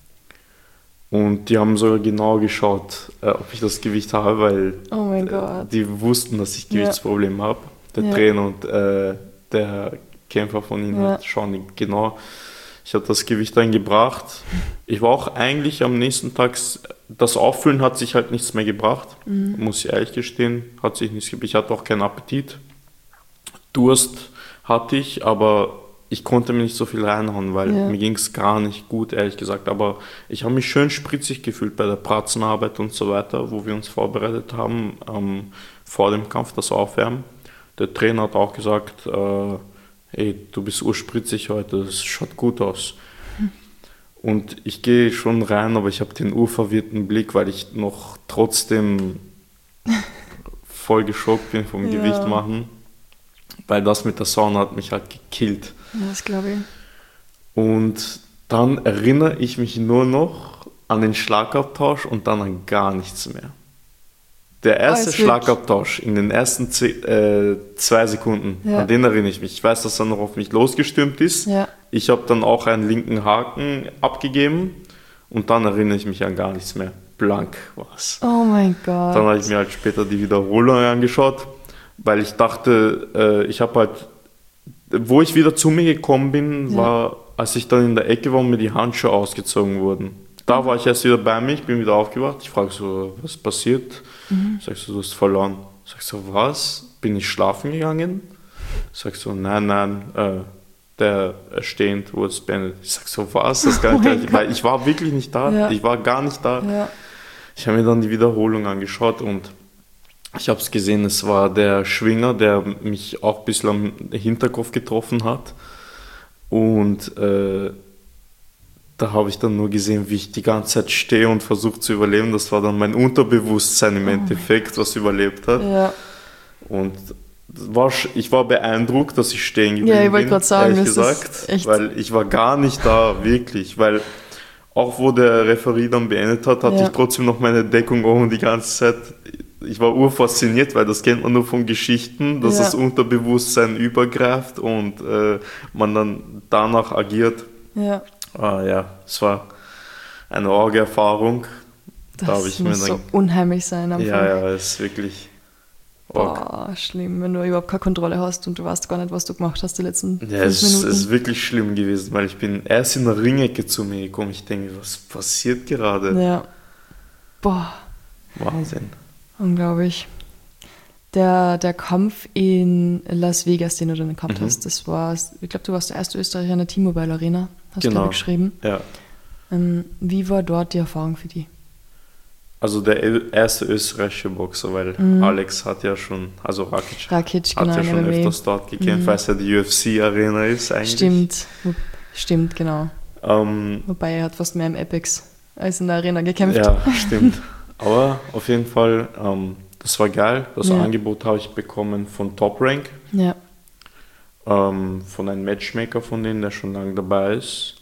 Und die haben sogar genau geschaut, äh, ob ich das Gewicht habe, weil oh mein Gott. Äh, die wussten, dass ich Gewichtsprobleme ja. habe. Der ja. Trainer und äh, der Kämpfer von ihnen ja. schauen genau. Ich habe das Gewicht dann gebracht. Ich war auch eigentlich am nächsten Tag, das Auffüllen hat sich halt nichts mehr gebracht, mhm. muss ich ehrlich gestehen, hat sich nichts gebracht. Ich hatte auch keinen Appetit. Durst hatte ich, aber ich konnte mir nicht so viel reinhauen, weil ja. mir ging es gar nicht gut, ehrlich gesagt. Aber ich habe mich schön spritzig gefühlt bei der Pratzenarbeit und so weiter, wo wir uns vorbereitet haben, ähm, vor dem Kampf, das Aufwärmen. Der Trainer hat auch gesagt, äh, ey, du bist urspritzig heute, das schaut gut aus. Hm. Und ich gehe schon rein, aber ich habe den urverwirrten Blick, weil ich noch trotzdem voll geschockt bin vom ja. Gewicht machen. Weil das mit der Sauna hat mich halt gekillt. Ja, das glaube ich. Und dann erinnere ich mich nur noch an den Schlagabtausch und dann an gar nichts mehr. Der erste Alles Schlagabtausch in den ersten zehn, äh, zwei Sekunden, Ja. an den erinnere ich mich. Ich weiß, dass er noch auf mich losgestürmt ist. Ja. Ich habe dann auch einen linken Haken abgegeben und dann erinnere ich mich an gar nichts mehr. Blank war es. Oh mein Gott. Dann habe ich mir halt später die Wiederholung angeschaut, weil ich dachte, äh, ich habe halt, wo ich wieder zu mir gekommen bin, Ja. war, als ich dann in der Ecke war und mir die Handschuhe ausgezogen wurden. Da war ich erst wieder bei mir, ich bin wieder aufgewacht. Ich frage so, was ist passiert? Mhm. Sagst du, du hast verloren. Sagst du, was? Bin ich schlafen gegangen? Sagst du, nein, nein, äh, der stehend wurde es beendet. Ich sag so, was? Das kann Oh ich mein gar nicht, weil ich war wirklich nicht da. Ja. Ich war gar nicht da. Ja. Ich habe mir dann die Wiederholung angeschaut und ich habe es gesehen, es war der Schwinger, der mich auch ein bisschen am Hinterkopf getroffen hat. Und äh, da habe ich dann nur gesehen, wie ich die ganze Zeit stehe und versuche zu überleben. Das war dann mein Unterbewusstsein im Oh Endeffekt, was überlebt hat. Ja. Und war, sch- ich war beeindruckt, dass ich stehen geblieben Ja, ich wollte bin, gerade sagen, ehrlich das ist gesagt, echt- weil ich war gar nicht da, wirklich, weil auch wo der Referee dann beendet hat, hatte Ja. ich trotzdem noch meine Deckung um die ganze Zeit. Ich war urfasziniert, weil das kennt man nur von Geschichten, dass Ja. das Unterbewusstsein übergreift und äh, man dann danach agiert. Ja. Ah, ja, es war eine arge Erfahrung. Das Da habe ich muss mir so dann, unheimlich sein am ja, Anfang. ja, es ist wirklich arg. Boah, schlimm, wenn du überhaupt keine Kontrolle hast und du weißt gar nicht, was du gemacht hast die letzten Ja, fünf es ist, Minuten. es ist wirklich schlimm gewesen, weil ich bin erst in der Ringecke zu mir gekommen. Ich denke, was passiert gerade? Ja. Boah, Wahnsinn. unglaublich. Der, der Kampf in Las Vegas, den du dann gehabt Mhm. hast, das war, ich glaube, du warst der erste Österreicher in der T-Mobile Arena, hast du Genau. glaube ich geschrieben. Ja. Ähm, wie war dort die Erfahrung für dich? Also der ö- erste österreichische Boxer, weil Alex hat ja schon, also Rakic, Rakic, hat genau, ja in schon M M A. öfters dort gekämpft, weil es ja die U F C-Arena ist eigentlich. Stimmt, Wo- stimmt, genau. Ähm, Wobei er hat fast mehr im Apex als in der Arena gekämpft. ja, stimmt. Aber auf jeden Fall, ähm, das war geil. Das Ja. Angebot habe ich bekommen von Top Rank, Ja, ähm, von einem Matchmaker von denen, der schon lange dabei ist.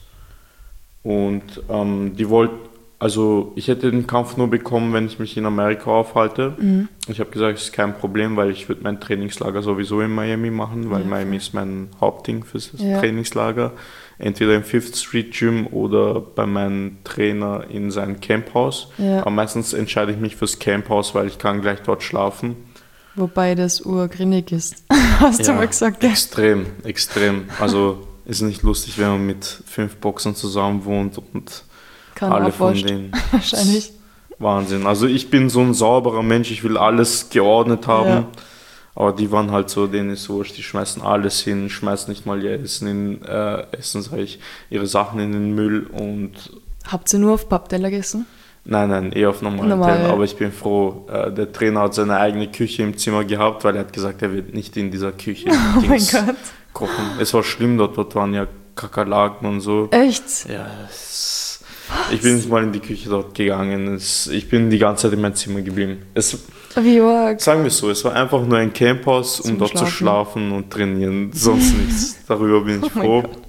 Und ähm, die wollten, also ich hätte den Kampf nur bekommen, wenn ich mich in Amerika aufhalte. Mhm. Ich habe gesagt, es ist kein Problem, weil ich würde mein Trainingslager sowieso in Miami machen, weil Ja, Miami ist mein Hauptding fürs Ja. Trainingslager. Entweder im Fifth Street Gym oder bei meinem Trainer in seinem Camphaus. Ja. Aber meistens entscheide ich mich fürs Camphaus, weil ich kann gleich dort schlafen. wobei das urgrinnig ist, hast du mal gesagt, gell? Extrem, extrem. Also ist nicht lustig, wenn man mit fünf Boxern zusammen wohnt und Kann alle von abwascht, denen. wahrscheinlich. Wahnsinn. Also ich bin so ein sauberer Mensch, ich will alles geordnet haben. Ja. Aber die waren halt so, denen ist wurscht, die schmeißen alles hin, schmeißen nicht mal ihr Essen in, äh, Essen sag ich, ihre Sachen in den Müll und Habt ihr nur auf Pappteller gegessen? nein, nein, eher auf normalen Normal. Teller. Aber ich bin froh, äh, der Trainer hat seine eigene Küche im Zimmer gehabt, weil er hat gesagt, er wird nicht in dieser Küche Oh mein Dings Gott. kochen. Es war schlimm dort, dort waren ja Kakerlaken und so. Echt? Ja, es, ich bin nicht mal in die Küche dort gegangen. Es, ich bin die ganze Zeit in meinem Zimmer geblieben. Es, Wie arg. sagen wir es so, es war einfach nur ein Camphaus, um Zum dort zu Schlafen. schlafen und trainieren. Sonst nichts. Darüber bin ich Oh mein froh. Gott.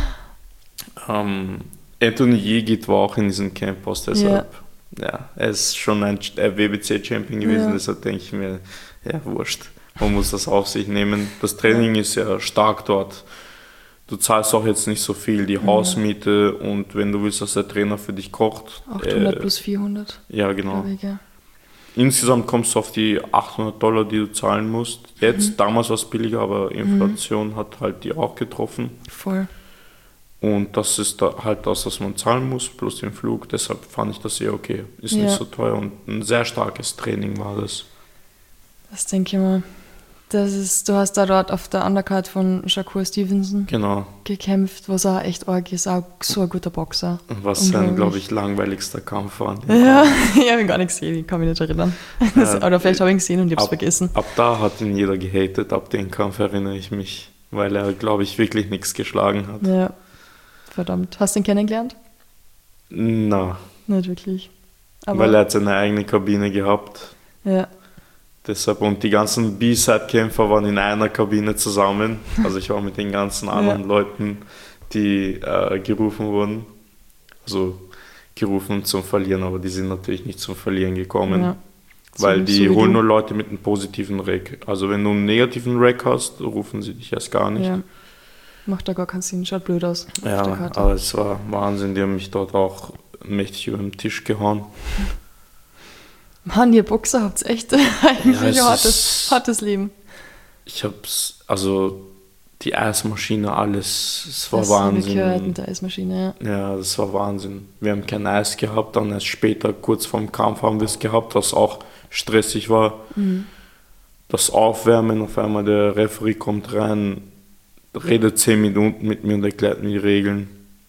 Ähm, Anthony Yegit war auch in diesem Camphaus, deshalb. Ja. er ist schon ein W B C-Champion gewesen, Ja. deshalb denke ich mir, ja, wurscht. Man muss das auf sich nehmen. Das Training ist ja stark dort. Du zahlst auch jetzt nicht so viel, die Hausmiete und wenn du willst, dass der Trainer für dich kocht. achthundert äh, plus vierhundert, Ja, genau. glaube ich, ja. Insgesamt kommst du auf die achthundert Dollar, die du zahlen musst. Jetzt, damals war es billiger, aber Inflation hat halt die auch getroffen. Voll. Und das ist da halt das, was man zahlen muss, plus den Flug. Deshalb fand ich das sehr okay. Ist Ja. nicht so teuer und ein sehr starkes Training war das. Das denke ich mal. Das ist, du hast da dort auf der Undercard von Shakur Stevenson Genau. gekämpft, was auch echt arg ist, auch so ein guter Boxer. Was sein, Unglaublich. glaube ich, langweiligster Kampf war. Ja, ich habe ihn gar nicht gesehen, ich kann mich nicht erinnern. Das, Ja. oder vielleicht habe ich ihn gesehen und ich habe es Ab, vergessen. ab da hat ihn jeder gehatet, ab dem Kampf erinnere ich mich, weil er, glaube ich, wirklich nichts geschlagen hat. Ja, verdammt. Hast du ihn kennengelernt? Na, Nicht wirklich. Aber, weil er hat seine eigene Kabine gehabt. ja, Deshalb, und die ganzen B-Side-Kämpfer waren in einer Kabine zusammen. Also ich war mit den ganzen anderen Ja. Leuten, die äh, gerufen wurden. Also gerufen zum Verlieren, aber die sind natürlich nicht zum Verlieren gekommen. ja. Weil So- die so wie holen du. nur Leute mit einem positiven Rec. Also wenn du einen negativen Rec hast, rufen sie dich erst gar nicht. Ja. Macht da gar keinen Sinn, schaut blöd aus auf der Ja, Karte. aber es war Wahnsinn, die haben mich dort auch mächtig über den Tisch gehauen. Mann, ihr Boxer habt echt eigentlich Ja, es ein hartes, ist- hartes Leben. Ich hab's, also die Eismaschine, alles, es war Das habe ich Wahnsinn. gehört mit der Eismaschine, ja. Ja, das war Wahnsinn. Wir haben kein Eis gehabt, dann erst später, kurz vorm Kampf, haben wir es gehabt, was auch stressig war. Mhm. Das Aufwärmen, auf einmal der Referee kommt rein, redet zehn Minuten mit mir und erklärt mir die Regeln.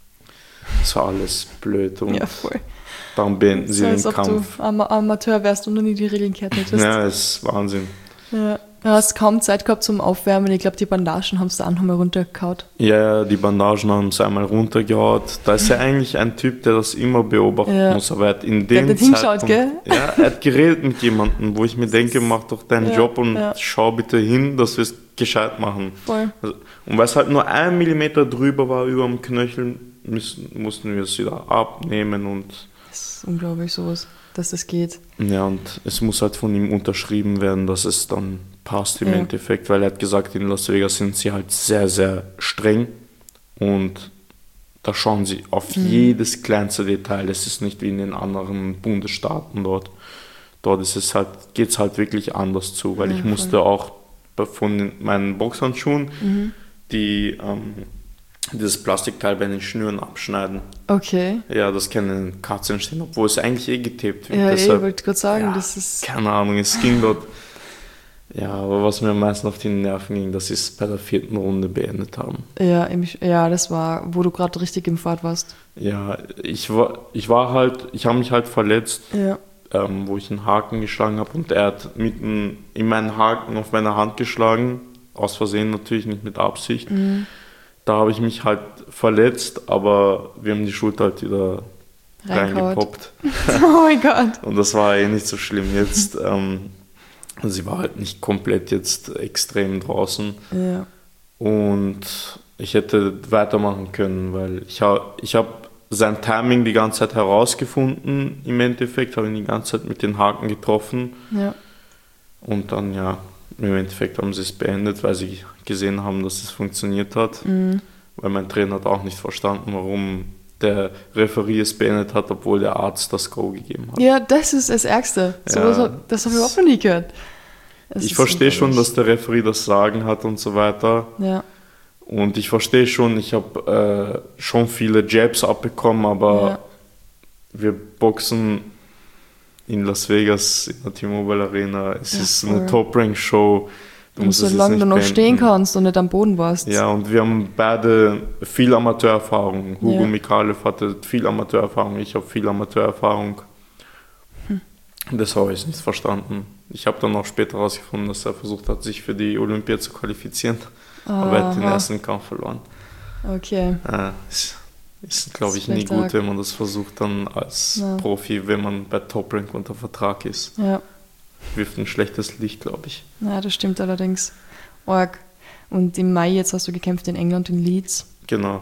Das war alles blöd und Ja, voll. dann beenden sie So, den als ob Kampf. du Ama Amateur wärst und noch nie die Regeln gehört hättest. Ja, es ist Wahnsinn. Ja. Du hast kaum Zeit gehabt zum Aufwärmen. Ich glaube, die Bandagen haben es da auch nochmal runtergehauen. Ja, ja, die Bandagen haben es einmal runtergehaut. Da ist ja eigentlich ein Typ, der das immer beobachten Ja. muss, aber er hat in Der dem hat nicht hingeschaut, Zeitpunkt, ja, er hat geredet mit jemandem, wo ich mir denke, mach doch deinen Ja, Job und ja. schau bitte hin, dass wir es gescheit machen. Voll. Also, und weil es halt nur ein Millimeter drüber war über dem Knöchel, müssen, mussten wir es wieder abnehmen und Das ist unglaublich sowas, dass das geht. ja, und es muss halt von ihm unterschrieben werden, dass es dann passt im Ja. Endeffekt, weil er hat gesagt, in Las Vegas sind sie halt sehr, sehr streng und da schauen sie auf Mhm. jedes kleinste Detail. Es ist nicht wie in den anderen Bundesstaaten dort. Dort ist es halt, geht es halt wirklich anders zu, weil Ja, ich voll. musste auch bei- von den, meinen Boxhandschuhen Mhm. die, ähm, dieses Plastikteil bei den Schnüren abschneiden. Okay. Ja, das können Katzen stehen, obwohl es eigentlich eh getaped wird. Ja, eh, ich Deshalb- wollte gerade sagen, ja, das ist. keine Ahnung, es ging dort. Ja, aber was mir am meisten auf die Nerven ging, dass sie es bei der vierten Runde beendet haben. Ja, im- ja, das war, wo du gerade richtig im Fahrt warst. Ja, ich war, ich war halt, ich habe mich halt verletzt, Ja. ähm, wo ich einen Haken geschlagen habe und er hat mitten in meinen Haken auf meine Hand geschlagen, aus Versehen natürlich, nicht mit Absicht. Mhm. Da habe ich mich halt verletzt, aber wir haben die Schulter halt wieder Reingehauen. reingepoppt. Oh mein Gott. Und das war eh nicht so schlimm jetzt. Ähm, sie war halt nicht komplett jetzt extrem draußen. Ja. Und ich hätte weitermachen können, weil ich habe ich hab sein Timing die ganze Zeit herausgefunden. Im Endeffekt habe ich ihn die ganze Zeit mit den Haken getroffen. Ja. Und dann, ja, im Endeffekt haben sie es beendet, weil sie gesehen haben, dass es funktioniert hat. Mhm. Weil mein Trainer hat auch nicht verstanden, warum der Referee es beendet hat, obwohl der Arzt das Go gegeben hat. Ja, das ist das Ärgste. So Ja. was hab- das habe ich überhaupt noch nie gehört. Das Ich ist verstehe schon, unglaublich. dass der Referee das Sagen hat und so weiter. Ja. Und ich verstehe schon, ich habe äh, schon viele Jabs abbekommen, aber Ja. wir boxen in Las Vegas in der T-Mobile Arena. Es Ja, ist voll. eine Top-Rank-Show. Und musst es jetzt solange du nicht noch beenden. stehen kannst und nicht am Boden warst. Ja, und wir haben beide viel Amateurerfahrung. Hugo Ja. Mikalev hatte viel Amateurerfahrung, ich habe viel Amateurerfahrung. Hm. Das habe ich nicht verstanden. Ich habe dann auch später herausgefunden, dass er versucht hat, sich für die Olympia zu qualifizieren. Aber er hat den Aha. ersten Kampf verloren. Okay. Äh, ist, ist glaube ich, Ist nie vielleicht gut, arg. wenn man das versucht dann als Ja. Profi, wenn man bei Top Rank unter Vertrag ist. Ja. Wirft ein schlechtes Licht, glaube ich. Ja, das stimmt allerdings. Org. Und im Mai jetzt hast du gekämpft in England, in Leeds. Genau.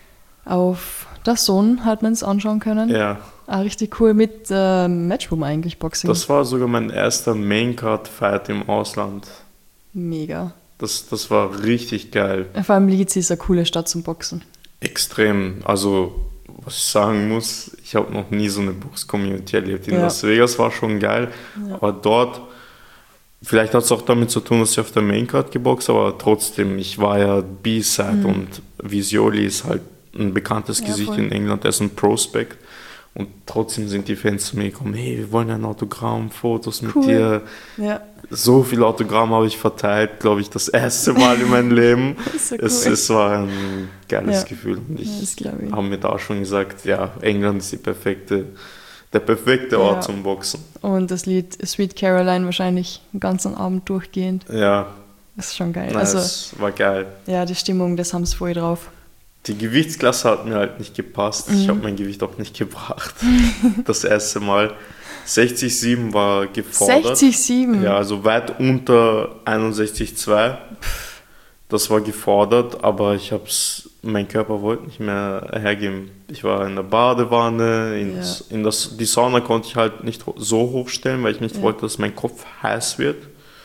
Auf das Sohn hat man es anschauen können. Ja, Ah, richtig cool mit äh, Matchroom eigentlich, Boxing. das war sogar mein erster Maincard-Fight im Ausland. Mega. Das, das war richtig geil. Vor allem Leeds ist eine coole Stadt zum Boxen. Extrem. Also, was ich sagen muss, ich habe noch nie so eine Box-Community erlebt. In Ja. Las Vegas war schon geil, Ja. aber dort, vielleicht hat es auch damit zu tun, dass ich auf der Maincard geboxt habe, aber trotzdem, ich war ja B-Side Mhm. und Visioli ist halt ein bekanntes Ja, Gesicht voll. in England, er ist ein Prospect. Und trotzdem sind die Fans zu mir gekommen, hey, wir wollen ein Autogramm, Fotos mit Cool. dir. Ja, So viele Autogramme habe ich verteilt, glaube ich, das erste Mal in meinem Leben. das ist so cool. Es, es war ein geiles Ja. Gefühl. Und Ja, das ich glaub ich. habe mir da schon gesagt, ja, England ist die perfekte, der perfekte Ort Ja. zum Boxen. Und das Lied Sweet Caroline wahrscheinlich den ganzen Abend durchgehend. Ja, Das ist schon geil. na, Also, es war geil. ja, die Stimmung, das haben sie voll drauf. Die Gewichtsklasse hat mir halt nicht gepasst. Ich Mhm. habe mein Gewicht auch nicht gebracht. Das erste Mal. sechzig Komma sieben war gefordert. sechzig Komma sieben? Ja, also weit unter einundsechzig Komma zwei. Das war gefordert, aber ich habe es mein Körper wollte nicht mehr hergeben. Ich war in der Badewanne, ins, ja. in das, die Sauna konnte ich halt nicht so hochstellen, weil ich nicht ja. wollte, dass mein Kopf heiß wird.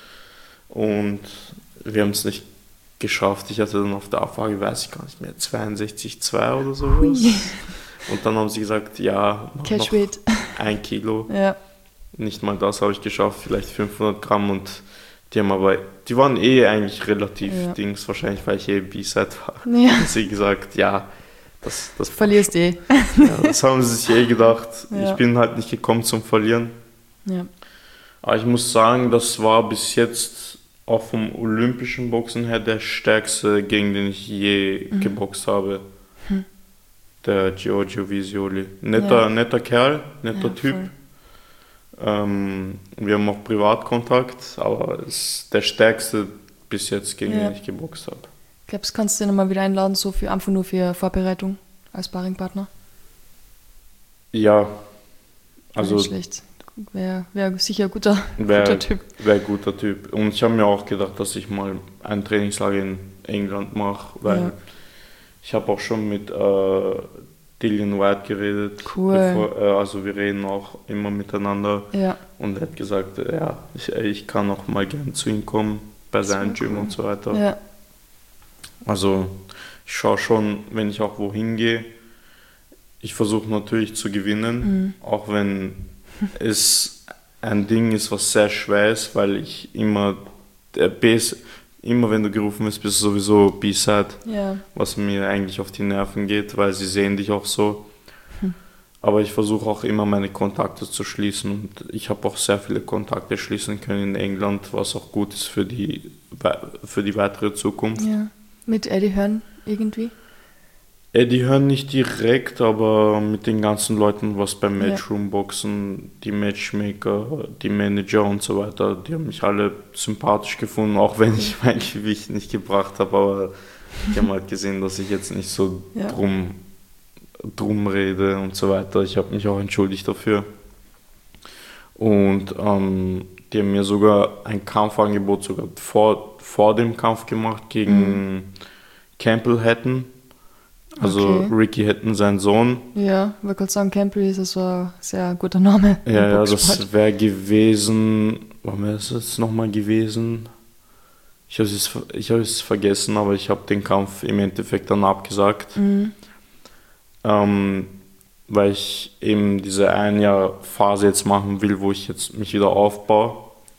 Und wir haben es nicht geschafft. Ich hatte dann auf der Abfrage, weiß ich gar nicht mehr, zweiundsechzig Komma zwei oder sowas. Ui. Und dann haben sie gesagt, ja, mach noch ein Kilo. Ja. Nicht mal das habe ich geschafft, vielleicht fünfhundert Gramm. Und die haben aber, die waren eh eigentlich relativ ja. Dings, wahrscheinlich, weil ich eh B-Side war. Ja. Haben sie gesagt, ja, das, das verlierst eh. Ja, das haben sie sich eh gedacht. Ja. Ich bin halt nicht gekommen zum Verlieren. Ja. Aber ich muss sagen, das war bis jetzt auch vom olympischen Boxen her der stärkste, gegen den ich je mhm. geboxt habe. Hm. Der Giorgio Visioli. Netter, ja. netter Kerl, netter ja, Typ. Ähm, wir haben auch Privatkontakt, aber es ist der stärkste bis jetzt, gegen ja. den ich geboxt habe. Glaubst du, kannst du den nochmal wieder einladen, so für, einfach nur für Vorbereitung als Sparringpartner? Ja. Also nicht schlecht. Wäre wär sicher ein guter, wär, guter Typ. Wäre ein guter Typ. Und ich habe mir auch gedacht, dass ich mal ein Trainingslager in England mache, weil ja. ich habe auch schon mit äh, Dillian White geredet. Cool. Bevor, äh, also wir reden auch immer miteinander. Ja. Und er hat gesagt, ja, ich, ich kann auch mal gerne zu ihm kommen, bei seinem Gym cool. und so weiter. Ja. Also ich schaue schon, wenn ich auch wohin gehe, ich versuche natürlich zu gewinnen, mhm. auch wenn es ein Ding ist, was sehr schwer ist, weil ich immer, der Base, immer wenn du gerufen wirst, bist du sowieso B-Side, ja. was mir eigentlich auf die Nerven geht, weil sie sehen dich auch so. Hm. Aber ich versuche auch immer meine Kontakte zu schließen und ich habe auch sehr viele Kontakte schließen können in England, was auch gut ist für die, für die weitere Zukunft. Ja. Mit Eddie Hearn irgendwie? Eddie Hearn nicht direkt, aber mit den ganzen Leuten, was beim Matchroom-Boxen, die Matchmaker, die Manager und so weiter, die haben mich alle sympathisch gefunden, auch wenn ich mein Gewicht nicht gebracht habe, aber die haben halt gesehen, dass ich jetzt nicht so ja. drum, drum rede und so weiter. Ich habe mich auch entschuldigt dafür. Und ähm, die haben mir sogar ein Kampfangebot sogar vor, vor dem Kampf gemacht gegen mhm. Campbell Hatton. Also okay. Ricky Hatton, sein Sohn. Ja, ich wollte gerade sagen, Campbell ist so ein sehr guter Name. Ja, ja, das wäre gewesen, wann wäre es jetzt nochmal gewesen? Ich habe es, ich habe es vergessen, aber ich habe den Kampf im Endeffekt dann abgesagt. Mhm. Ähm, weil ich eben diese ein Jahr Phase jetzt machen will, wo ich jetzt mich wieder aufbaue.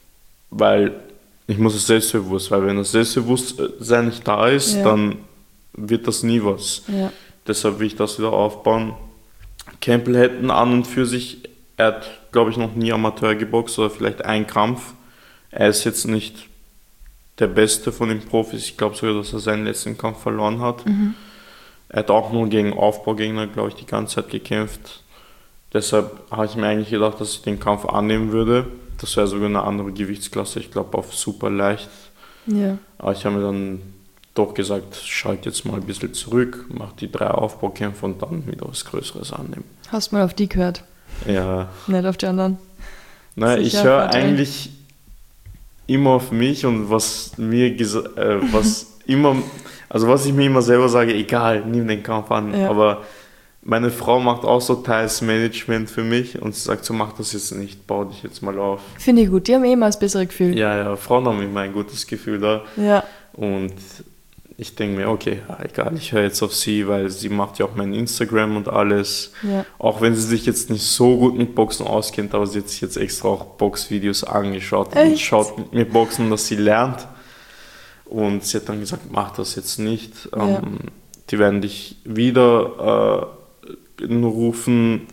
Weil ich muss es selbstbewusst, weil wenn das Selbstbewusstsein nicht da ist, ja. dann wird das nie was. Ja. Deshalb will ich das wieder aufbauen. Campbell Hatton an und für sich, er hat, glaube ich, noch nie Amateur geboxt oder vielleicht einen Kampf. Er ist jetzt nicht der Beste von den Profis. Ich glaube sogar, dass er seinen letzten Kampf verloren hat. Mhm. Er hat auch nur gegen Aufbaugegner, glaube ich, die ganze Zeit gekämpft. Deshalb habe ich mir eigentlich gedacht, dass ich den Kampf annehmen würde. Das wäre sogar eine andere Gewichtsklasse, ich glaube auf super leicht. Ja. Aber ich habe mir dann doch gesagt, schalte jetzt mal ein bisschen zurück, mach die drei Aufbaukämpfe und dann wieder was Größeres annehmen. Hast du mal auf die gehört? Ja. Nicht auf die anderen? Naja, ich höre eigentlich immer auf mich und was mir gesa- äh, was immer, also was ich mir immer selber sage, egal, nimm den Kampf an. Ja. Aber meine Frau macht auch so teils Management für mich und sie sagt so, mach das jetzt nicht, bau dich jetzt mal auf. Finde ich gut, die haben eh immer das bessere Gefühl. Ja, ja, Frauen haben immer ein gutes Gefühl da. Ja. Und ich denke mir, okay, egal, ich höre jetzt auf sie, weil sie macht ja auch mein Instagram und alles. Ja. Auch wenn sie sich jetzt nicht so gut mit Boxen auskennt, aber sie hat sich jetzt extra auch Boxvideos angeschaut Echt? und schaut mit mir Boxen, dass sie lernt. Und sie hat dann gesagt, mach das jetzt nicht. Ja. Ähm, die werden dich wieder äh, rufen,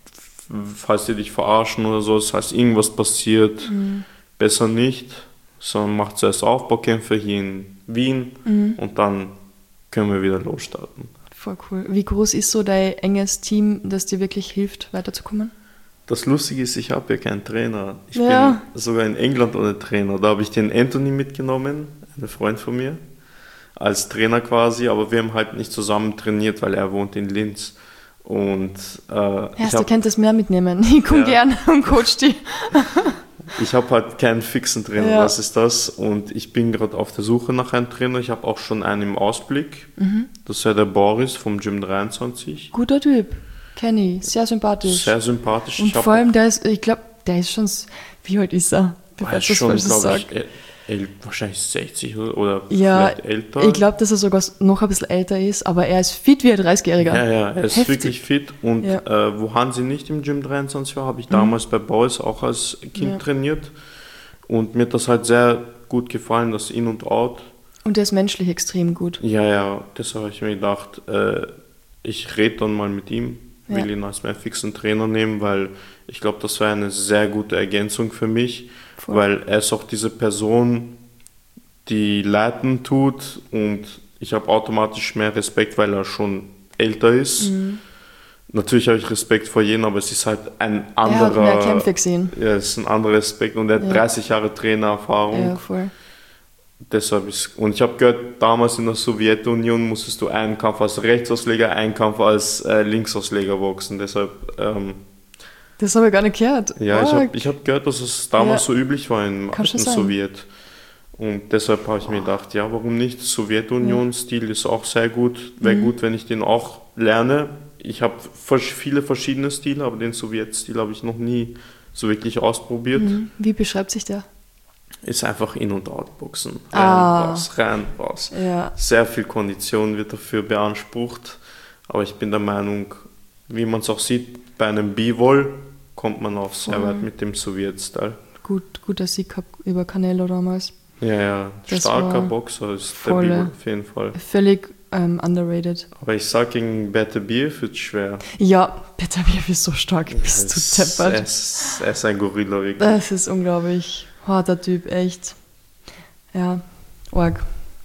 falls die dich verarschen oder so, das heißt, irgendwas passiert, mhm. besser nicht, sondern mach zuerst Aufbaukämpfe hier in Wien mhm. und dann können wir wieder losstarten. Voll cool. Wie groß ist so dein enges Team, das dir wirklich hilft, weiterzukommen? Das Lustige ist, ich habe ja keinen Trainer. Ich ja. bin sogar in England ohne Trainer. Da habe ich den Anthony mitgenommen, ein Freund von mir, als Trainer quasi, aber wir haben halt nicht zusammen trainiert, weil er wohnt in Linz. Und, äh, Erst, du könntest mehr mitnehmen. Ich komme ja. gerne und coach die. ich habe halt keinen fixen Trainer, Ja. das ist das. Und ich bin gerade auf der Suche nach einem Trainer. Ich habe auch schon einen im Ausblick. Mhm. Das ist ja der Boris vom Gym dreiundzwanzig. Guter Typ. Kenny, sehr sympathisch. Sehr sympathisch. Und Ich hab vor allem, der ist, ich glaube, der ist schon, s- wie alt ist er? Bevor Er ich ist das schon, Falsches glaube sag. ich, äl- äl- wahrscheinlich sechzig oder, oder Ja, vielleicht älter. ich glaube, dass er sogar s- noch ein bisschen älter ist, aber er ist fit wie ein dreißigjähriger. Ja, ja, er ist Heftig. wirklich fit. Und Ja. äh, wo Hansi nicht im Gym dreiundzwanzig war, habe ich damals bei Boris auch als Kind Ja. trainiert. Und mir hat das halt sehr gut gefallen, das In und Out. Und er ist menschlich extrem gut. Ja, ja, deshalb habe ich mir gedacht, äh, ich rede dann mal mit ihm, Ja. will ihn als meinen fixen Trainer nehmen, weil ich glaube, das wäre eine sehr gute Ergänzung für mich, Voll. weil er ist auch diese Person, die leiten tut und ich habe automatisch mehr Respekt, weil er schon älter ist. Mhm. Natürlich habe ich Respekt vor jedem, aber es ist halt ein Er hat mehr anderer, Kämpfe gesehen. ja, es ist ein anderer Respekt und er hat Ja. dreißig Jahre Trainererfahrung. Ja, voll. Deshalb ist, und ich habe gehört, damals in der Sowjetunion musstest du einen Kampf als Rechtsausleger, einen Kampf als äh, Linksausleger boxen. Deshalb, ähm, Das habe ich gar nicht gehört. ja, ich Arg. habe ich hab gehört, dass es damals Ja. so üblich war im Kann schon alten sein. Sowjet. Und deshalb habe ich mir gedacht, ja, warum nicht? Sowjetunion-Stil ist auch sehr gut. Wäre Mhm. gut, wenn ich den auch lerne. Ich habe vers- viele verschiedene Stile, aber den Sowjet-Stil habe ich noch nie so wirklich ausprobiert. Mhm. Wie beschreibt sich der? Ist einfach In- und Out-Boxen. Rein, Ah. raus, rein, raus. Ja. Sehr viel Kondition wird dafür beansprucht, aber ich bin der Meinung, wie man es auch sieht, bei einem B-Wall kommt man auch sehr Voll. weit mit dem Sowjet-Style. Gut, guter Sieg gehabt über Canelo damals. Ja, ja, Das starker war Boxer ist volle- der B-Wall auf jeden Fall. Völlig ähm, underrated. Aber ich sag, gegen Beterbiev wird es schwer. Ja, Beterbiev ist so stark, bist Er ist- du Er deppert. ist, er ist ein Gorilla, wirklich. Das ist unglaublich. Harter Typ, echt. Ja, arg.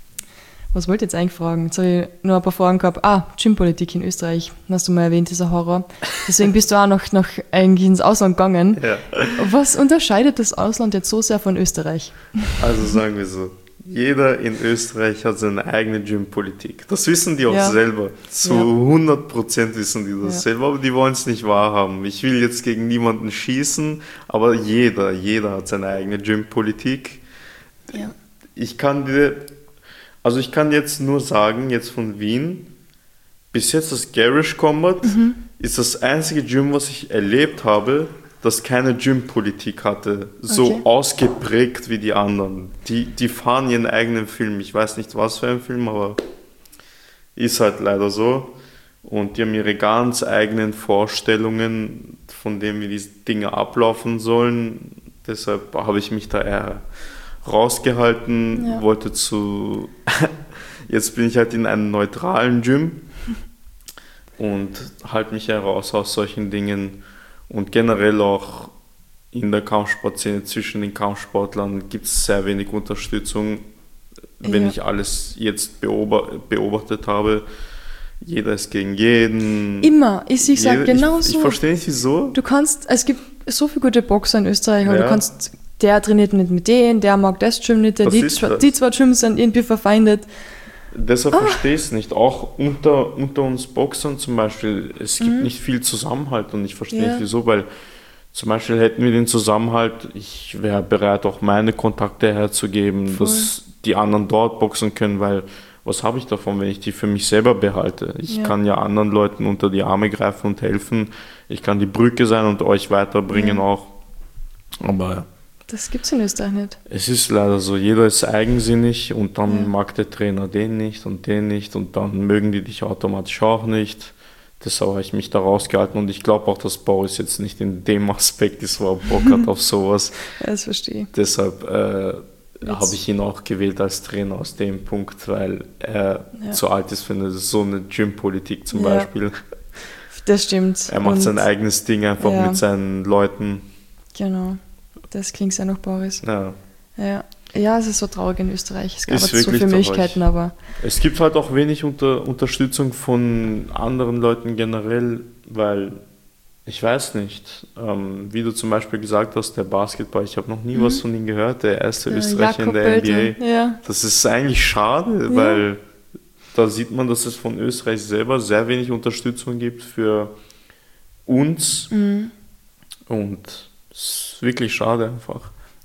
Was wollte ich jetzt eigentlich fragen? Jetzt habe ich nur ein paar Fragen gehabt. Ah, Gympolitik in Österreich. Hast du mal erwähnt, dieser Horror. Deswegen bist du auch noch, noch eigentlich ins Ausland gegangen. Ja. Was unterscheidet das Ausland jetzt so sehr von Österreich? Also sagen wir so, jeder in Österreich hat seine eigene Gympolitik. Das wissen die auch Ja. selber. Zu Ja. hundert Prozent wissen die das Ja. selber, aber die wollen es nicht wahrhaben. Ich will jetzt gegen niemanden schießen, aber jeder, jeder hat seine eigene Gympolitik. Ja. Ich kann dir, also ich kann jetzt nur sagen, jetzt von Wien, bis jetzt das Garish Combat Mhm. ist das einzige Gym, was ich erlebt habe, das keine Gym-Politik hatte, so Okay. ausgeprägt wie die anderen. Die, die fahren ihren eigenen Film. Ich weiß nicht, was für ein Film, aber ist halt leider so. Und die haben ihre ganz eigenen Vorstellungen, von dem, wie diese Dinge ablaufen sollen. Deshalb habe ich mich da eher rausgehalten, Ja. wollte zu... Jetzt bin ich halt in einem neutralen Gym und halte mich heraus aus solchen Dingen. Und generell auch in der Kampfsportszene zwischen den Kampfsportlern gibt es sehr wenig Unterstützung. Wenn Ja. ich alles jetzt beobacht, beobachtet habe, jeder ist gegen jeden. Immer. Ich, ich sage Jeder- genau ich, so. Ich verstehe nicht, wieso. Du kannst, es gibt so viele gute Boxer in Österreich, aber Ja. du kannst, der trainiert nicht mit denen, der mag das Gym nicht, Das die, ist zwei- das. die zwei Gyms sind irgendwie verfeindet. Deshalb Ah. verstehe ich es nicht. Auch unter, unter uns Boxern zum Beispiel, es gibt Mhm. nicht viel Zusammenhalt und ich verstehe Ja. nicht wieso, weil zum Beispiel hätten wir den Zusammenhalt, ich wäre bereit, auch meine Kontakte herzugeben, Voll. dass die anderen dort boxen können, weil was habe ich davon, wenn ich die für mich selber behalte? Ich Ja. kann ja anderen Leuten unter die Arme greifen und helfen. Ich kann die Brücke sein und euch weiterbringen Ja. auch. Aber Das gibt's in Österreich nicht. es ist leider so, jeder ist eigensinnig und dann Ja. mag der Trainer den nicht und den nicht und dann mögen die dich automatisch auch nicht. Deshalb habe ich mich da rausgehalten und ich glaube auch, dass Boris jetzt nicht in dem Aspekt ist, wo er Bock hat auf sowas. Ja, das verstehe ich. Deshalb äh, Jetzt- habe ich ihn auch gewählt als Trainer aus dem Punkt, weil er Ja. zu alt ist für eine, so eine Gym-Politik zum Ja. Beispiel. Das stimmt. Er macht Und- sein eigenes Ding einfach Ja. mit seinen Leuten. Genau. Das klingt sehr nach Boris. Ja. Ja. Ja, es ist so traurig in Österreich. Es gab Ist halt so wirklich viele traurig. Möglichkeiten, aber Es gibt halt auch wenig unter, Unterstützung von anderen Leuten generell, weil ich weiß nicht, ähm, wie du zum Beispiel gesagt hast, der Basketball, ich habe noch nie Mhm. was von ihm gehört, der erste äh, Österreicher in Jakob der N B A. Bölter, ja. Das ist eigentlich schade, Ja. weil da sieht man, dass es von Österreich selber sehr wenig Unterstützung gibt für uns Mhm. und es ist wirklich schade einfach.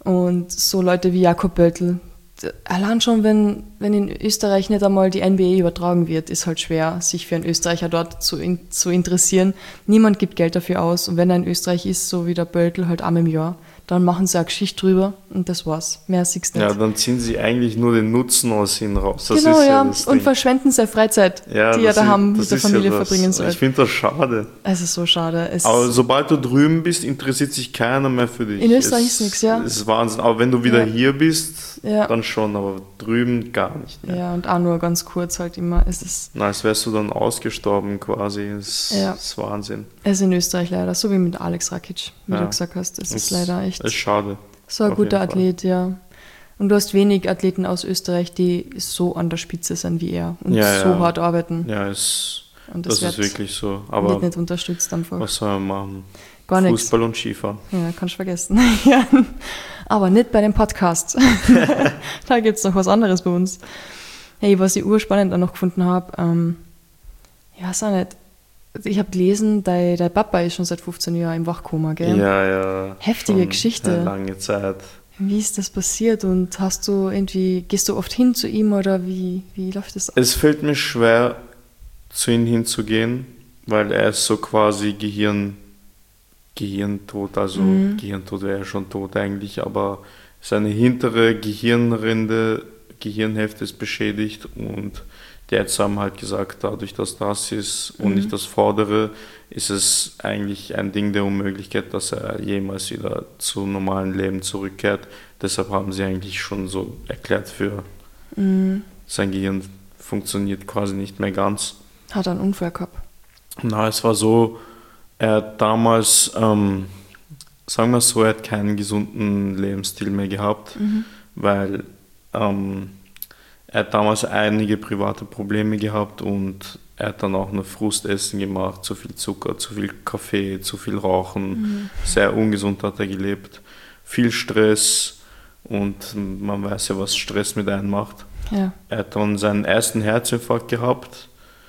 Und so Leute wie Jakob Böltl. Allein schon, wenn, wenn in Österreich nicht einmal die N B A übertragen wird, ist halt schwer, sich für einen Österreicher dort zu, in, zu interessieren. Niemand gibt Geld dafür aus. Und wenn er in Österreich ist, so wie der Böltl, halt einmal im Jahr, dann machen sie eine Geschichte drüber und das war's. Mehr siehst du nicht. Ja, dann ziehen sie eigentlich nur den Nutzen aus ihnen raus. Das genau, ist ja, ja. das Und Ding. verschwenden seine Freizeit, Ja, die er das daheim ist- mit das der ist ja Familie das. verbringen soll. Ich finde das schade. Es ist so schade. Es Aber sobald du drüben bist, interessiert sich keiner mehr für dich. In Österreich es, ist nix, ja. Es ist Wahnsinn. Aber wenn du wieder Ja. hier bist, Ja. dann schon. Aber drüben gar nicht mehr. ja, und auch nur ganz kurz halt immer. Es ist, Na, als wärst du dann ausgestorben quasi. Es Ja. ist Wahnsinn. es ist in Österreich leider, so wie mit Alex Rakic, wie Ja. du gesagt hast. Es ist Es leider echt Es ist schade. so ein auf guter jeden Fall. Athlet, ja. Und du hast wenig Athleten aus Österreich, die so an der Spitze sind wie er und Ja, so ja. hart arbeiten. Ja, es, Und das, das, ist wirklich so. wird Aber nicht unterstützt einfach. was soll man machen? Gar nichts. Fußball und Skifahren. Ja, kannst du vergessen. ja. Aber nicht bei dem Podcast. Da gibt es noch was anderes bei uns. Hey, was ich urspannend dann noch gefunden habe, ähm, ja, ist auch nicht. Ich habe gelesen, dein, dein Papa ist schon seit fünfzehn Jahren im Wachkoma, gell? Ja, ja. Heftige schon Geschichte. Eine lange Zeit. Wie ist das passiert und hast du irgendwie, gehst du oft hin zu ihm oder wie, wie läuft das? Es fällt mir schwer, zu ihm hinzugehen, weil er ist so quasi Gehirn, Gehirntot, also Mhm. Gehirntot wäre ja schon tot eigentlich, aber seine hintere Gehirnrinde, Gehirnhälfte ist beschädigt und die Ärzte haben halt gesagt, dadurch, dass das ist und Mhm. nicht das vordere, ist es eigentlich ein Ding der Unmöglichkeit, dass er jemals wieder zum normalen Leben zurückkehrt. Deshalb haben sie eigentlich schon so erklärt, für Mhm. sein Gehirn funktioniert quasi nicht mehr ganz. Hat er einen Unfall gehabt? Na, es war so, er hat damals, ähm, sagen wir es so, er hat keinen gesunden Lebensstil mehr gehabt, Mhm. weil ähm, er hat damals einige private Probleme gehabt und er hat dann auch nur Frustessen gemacht, zu viel Zucker, zu viel Kaffee, zu viel Rauchen, Mhm. sehr ungesund hat er gelebt, viel Stress und man weiß ja, was Stress mit einem macht. Ja. Er hat dann seinen ersten Herzinfarkt gehabt,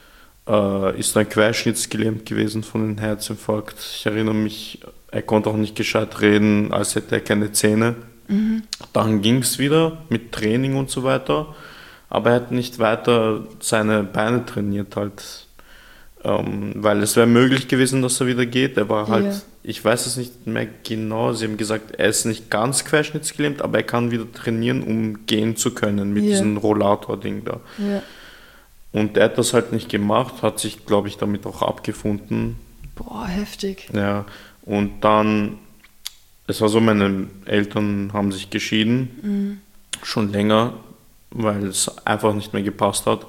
äh, ist dann querschnittsgelähmt gewesen von dem Herzinfarkt. Ich erinnere mich, er konnte auch nicht gescheit reden, als hätte er keine Zähne. Mhm. Dann ging es wieder mit Training und so weiter, aber er hat nicht weiter seine Beine trainiert halt, ähm, weil es wäre möglich gewesen, dass er wieder geht. Er war halt, Ja. ich weiß es nicht mehr genau, sie haben gesagt, er ist nicht ganz querschnittsgelähmt, aber er kann wieder trainieren, um gehen zu können mit Ja. diesem Rollator-Ding da. Ja. Und er hat das halt nicht gemacht, hat sich, glaube ich, damit auch abgefunden. Boah, heftig. Ja, und dann, es war so, meine Eltern haben sich geschieden, Mhm. schon länger, weil es einfach nicht mehr gepasst hat.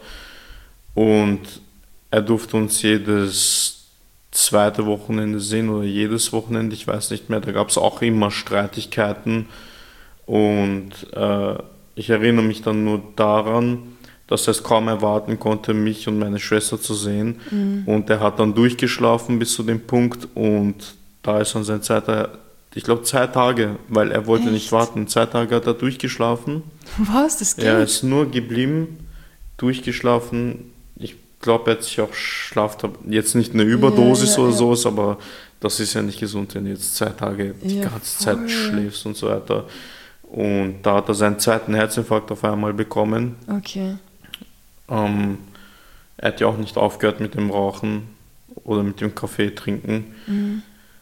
Und er durfte uns jedes zweite Wochenende sehen oder jedes Wochenende, ich weiß nicht mehr, da gab es auch immer Streitigkeiten. Und äh, ich erinnere mich dann nur daran, dass er es kaum erwarten konnte, mich und meine Schwester zu sehen. Mhm. Und er hat dann durchgeschlafen bis zu dem Punkt und da ist dann sein zweiter, ich glaube zwei Tage, weil er wollte Echt? nicht warten. Zwei Tage hat er durchgeschlafen. Was? Das geht? Er ist nur geblieben, durchgeschlafen. Ich glaube, er hat sich auch Schlaf, jetzt nicht eine Überdosis Ja, ja, oder ja. sowas, aber das ist ja nicht gesund, wenn du jetzt zwei Tage die Ja, ganze voll. Zeit schläfst und so weiter. Und da hat er seinen zweiten Herzinfarkt auf einmal bekommen. Okay. Ähm, er hat ja auch nicht aufgehört mit dem Rauchen oder mit dem Kaffee trinken. Mhm.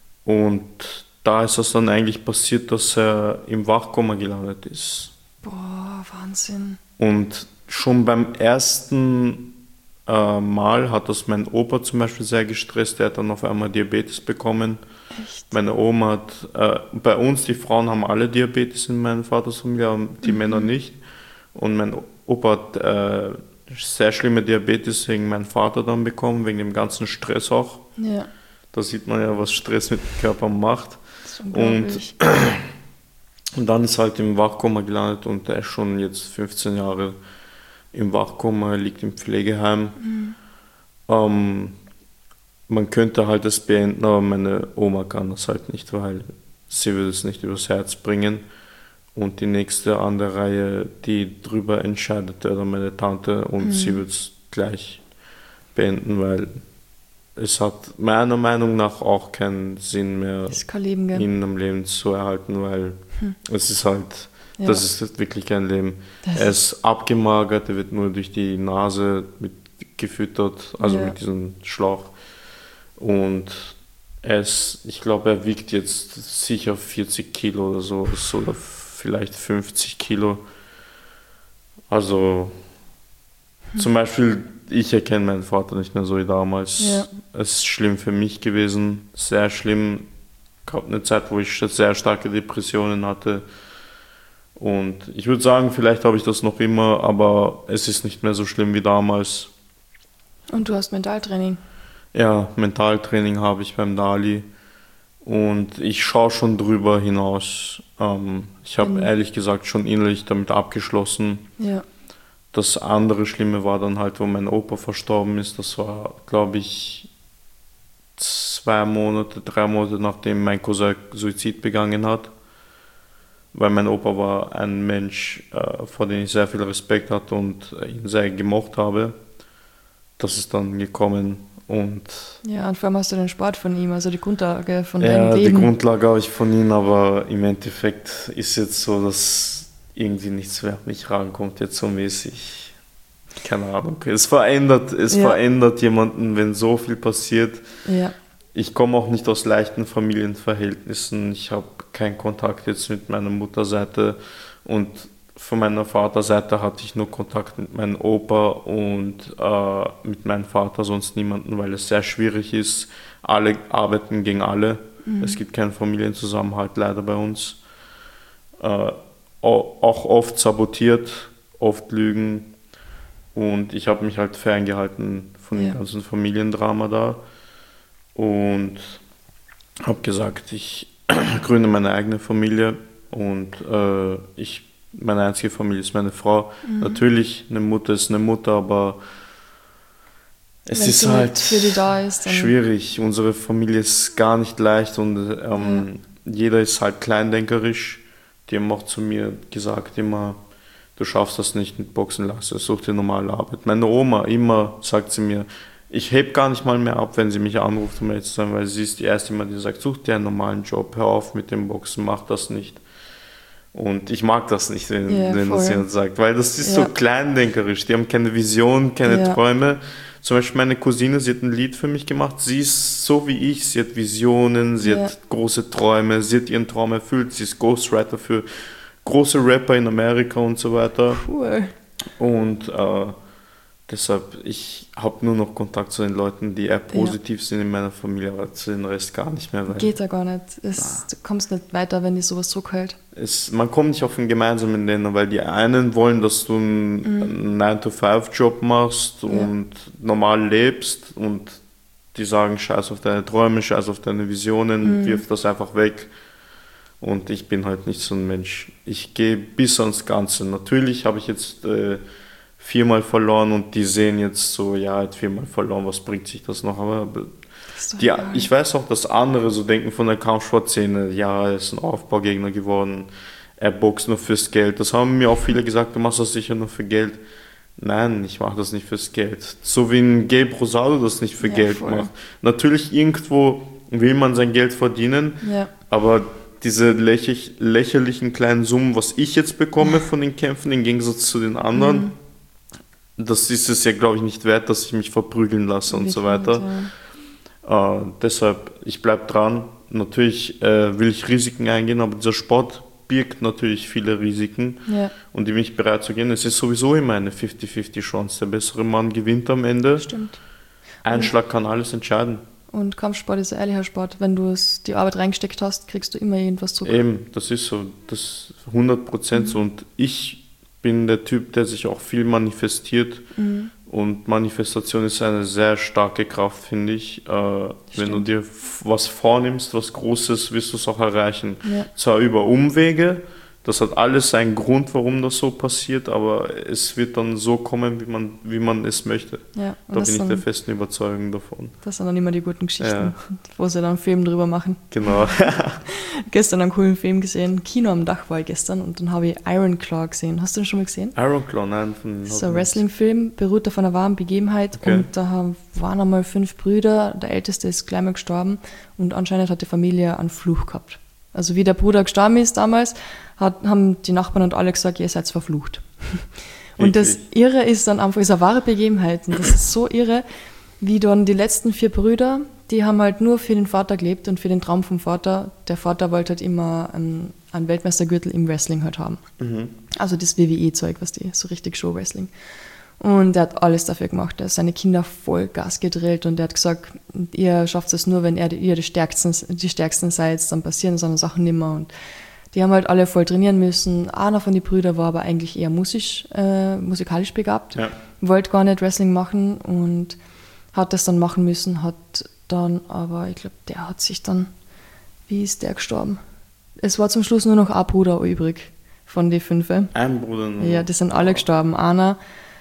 Und da ist es dann eigentlich passiert, dass er im Wachkoma gelandet ist. Boah, Wahnsinn. Und schon beim ersten äh, Mal hat das mein Opa zum Beispiel sehr gestresst. Der hat dann auf einmal Diabetes bekommen. Echt? Meine Oma hat, äh, bei uns, die Frauen haben alle Diabetes in meinem Vaters Familie, die Mhm. Männer nicht. Und mein Opa hat äh, sehr schlimme Diabetes wegen meinem Vater dann bekommen, wegen dem ganzen Stress auch. Ja, Da sieht man ja, was Stress mit dem Körper macht. das ist unglaublich. Und dann ist halt im Wachkoma gelandet und er ist schon jetzt fünfzehn Jahre im Wachkoma, er liegt im Pflegeheim. Mhm. Ähm, man könnte halt das beenden, aber meine Oma kann das halt nicht, weil sie will es nicht übers Herz bringen. Und die nächste an der Reihe, die drüber entscheidet, oder meine Tante, und Mhm. sie wird es gleich beenden, weil es hat meiner Meinung nach auch keinen Sinn mehr, ist kein Leben, gell? ihn am Leben zu erhalten, weil hm. es ist halt, ja. das ist wirklich kein Leben. Das er ist abgemagert, er wird nur durch die Nase mit gefüttert, also ja. mit diesem Schlauch. Und er ist, ich glaube, er wiegt jetzt sicher vierzig Kilo oder so, oder vielleicht fünfzig Kilo. Also hm. zum Beispiel, ich erkenne meinen Vater nicht mehr so wie damals. Ja. Es ist schlimm für mich gewesen, sehr schlimm. Es gab eine Zeit, wo ich sehr starke Depressionen hatte. Und ich würde sagen, vielleicht habe ich das noch immer, aber es ist nicht mehr so schlimm wie damals. Und du hast Mentaltraining? Ja, Mentaltraining habe ich beim Dali. Und ich schaue schon drüber hinaus. Ähm, ich habe ehrlich gesagt schon innerlich damit abgeschlossen. Ja. Das andere Schlimme war dann halt, wo mein Opa verstorben ist. Das war, glaube ich, zwei Monate, drei Monate nachdem mein Cousin Suizid begangen hat. Weil mein Opa war ein Mensch, äh, vor dem ich sehr viel Respekt hatte und ihn sehr gemocht habe. Das ist dann gekommen und... Ja, und vor allem hast du den Sport von ihm, also die Grundlage von ja, deinem Leben. Ja, die Grundlage habe ich von ihm, aber im Endeffekt ist jetzt so, dass irgendwie nichts mehr an mich rankommt, jetzt so mäßig. Keine Ahnung. Es verändert, es ja. verändert jemanden, wenn so viel passiert. Ja. Ich komme auch nicht aus leichten Familienverhältnissen. Ich habe keinen Kontakt jetzt mit meiner Mutterseite und von meiner Vaterseite hatte ich nur Kontakt mit meinem Opa und äh, mit meinem Vater, sonst niemanden, weil es sehr schwierig ist. Alle arbeiten gegen alle. Mhm. Es gibt keinen Familienzusammenhalt leider bei uns. Äh, auch oft sabotiert, oft lügen und ich habe mich halt ferngehalten von ja. dem ganzen Familiendrama da und habe gesagt, ich gründe meine eigene Familie und äh, ich, meine einzige Familie ist meine Frau. Mhm. Natürlich, eine Mutter ist eine Mutter, aber es Wenn ist halt für die da ist, schwierig. Unsere Familie ist gar nicht leicht und ähm, ja. jeder ist halt kleindenkerisch. Die haben auch zu mir gesagt immer, du schaffst das nicht mit Boxen, lass es, such dir normale Arbeit. Meine Oma, immer sagt sie mir, ich heb gar nicht mal mehr ab, wenn sie mich anruft, um ehrlich zu sein, weil sie ist die erste Mal, die sagt, such dir einen normalen Job, hör auf mit dem Boxen, mach das nicht. Und ich mag das nicht, wenn, yeah, wenn das jemand sagt, weil das ist ja. so kleindenkerisch, die haben keine Vision, keine ja. Träume. Zum Beispiel meine Cousine, sie hat ein Lied für mich gemacht, sie ist so wie ich, sie hat Visionen, sie ja. hat große Träume, sie hat ihren Traum erfüllt, sie ist Ghostwriter für große Rapper in Amerika und so weiter. Cool. Und äh, deshalb, ich habe nur noch Kontakt zu den Leuten, die eher positiv ja. sind in meiner Familie, aber zu den Rest gar nicht mehr. Weil Geht ja gar nicht. Es, du kommst nicht weiter, wenn dir sowas zurückhält. Es, man kommt nicht auf einen gemeinsamen Nenner, weil die einen wollen, dass du einen mhm. nine to five Job machst ja. und normal lebst und die sagen, scheiß auf deine Träume, scheiß auf deine Visionen, mhm. wirf das einfach weg. Und ich bin halt nicht so ein Mensch. Ich gehe bis ans Ganze. Natürlich habe ich jetzt äh, viermal verloren und die sehen jetzt so, ja, er hat viermal verloren, was bringt sich das noch? Aber die, ich weiß auch, dass andere so denken von der Kampfsportszene, ja, er ist ein Aufbaugegner geworden, er boxt nur fürs Geld. Das haben mir auch viele gesagt, du machst das sicher nur für Geld. Nein, ich mache das nicht fürs Geld. So wie ein Gabe Rosado das nicht für ja, Geld voll. macht. Natürlich irgendwo will man sein Geld verdienen, ja. aber diese lächerlich, lächerlichen kleinen Summen, was ich jetzt bekomme von den Kämpfen, im Gegensatz zu den anderen, mhm. das ist es ja, glaube ich, nicht wert, dass ich mich verprügeln lasse und Wie so weiter. Ja. Äh, deshalb, ich bleibe dran. Natürlich äh, will ich Risiken eingehen, aber dieser Sport birgt natürlich viele Risiken. Ja. Und die bin ich bereit zu gehen. Es ist sowieso immer eine fifty fifty Chance. Der bessere Mann gewinnt am Ende. Stimmt. Ein Schlag kann alles entscheiden. Und Kampfsport ist ein ehrlicher Sport. Wenn du es die Arbeit reingesteckt hast, kriegst du immer irgendwas zurück. Eben, das ist so. Das ist hundert Prozent mhm. so. Und ich bin der Typ, der sich auch viel manifestiert. Mhm. Und Manifestation ist eine sehr starke Kraft, finde ich. Äh, wenn du dir was vornimmst, was Großes, wirst du es auch erreichen. Ja. Zwar über Umwege, Das hat alles seinen Grund, warum das so passiert, aber es wird dann so kommen, wie man, wie man es möchte. Ja, da bin ich der festen Überzeugung davon. Das sind dann immer die guten Geschichten, Ja. wo sie dann einen Film drüber machen. Genau. Gestern einen coolen Film gesehen, Kino am Dach war ich gestern und dann habe ich Iron Claw gesehen. Hast du den schon mal gesehen? Iron Claw, nein. Von Das ist ein Wrestling-Film, beruht auf einer wahren Begebenheit. Okay. Und da haben- waren einmal fünf Brüder, der älteste ist gleich mal gestorben und anscheinend hat die Familie einen Fluch gehabt. Also wie der Bruder gestorben ist damals, hat, haben die Nachbarn und alle gesagt, ihr seid verflucht. Und das Wirklich? Irre ist dann einfach, ist eine wahre Begebenheit. Und das ist so irre, wie dann die letzten vier Brüder, die haben halt nur für den Vater gelebt und für den Traum vom Vater. Der Vater wollte halt immer einen, einen Weltmeistergürtel im Wrestling halt haben. Mhm. Also das W W E-Zeug, was die, so richtig Show-Wrestling. Und er hat alles dafür gemacht. Er hat seine Kinder voll Gas gedrillt und er hat gesagt, ihr schafft es nur, wenn er, ihr die Stärksten, die Stärksten seid, dann passieren so eine Sachen nicht mehr. Und die haben halt alle voll trainieren müssen. Einer von den Brüdern war aber eigentlich eher musisch, äh, musikalisch begabt, Ja. wollte gar nicht Wrestling machen und hat das dann machen müssen, hat dann aber, ich glaube, der hat sich dann, wie ist der gestorben? Es war zum Schluss nur noch ein Bruder übrig von den fünf. Ein Bruder nur. Ja, die sind alle gestorben. Einer,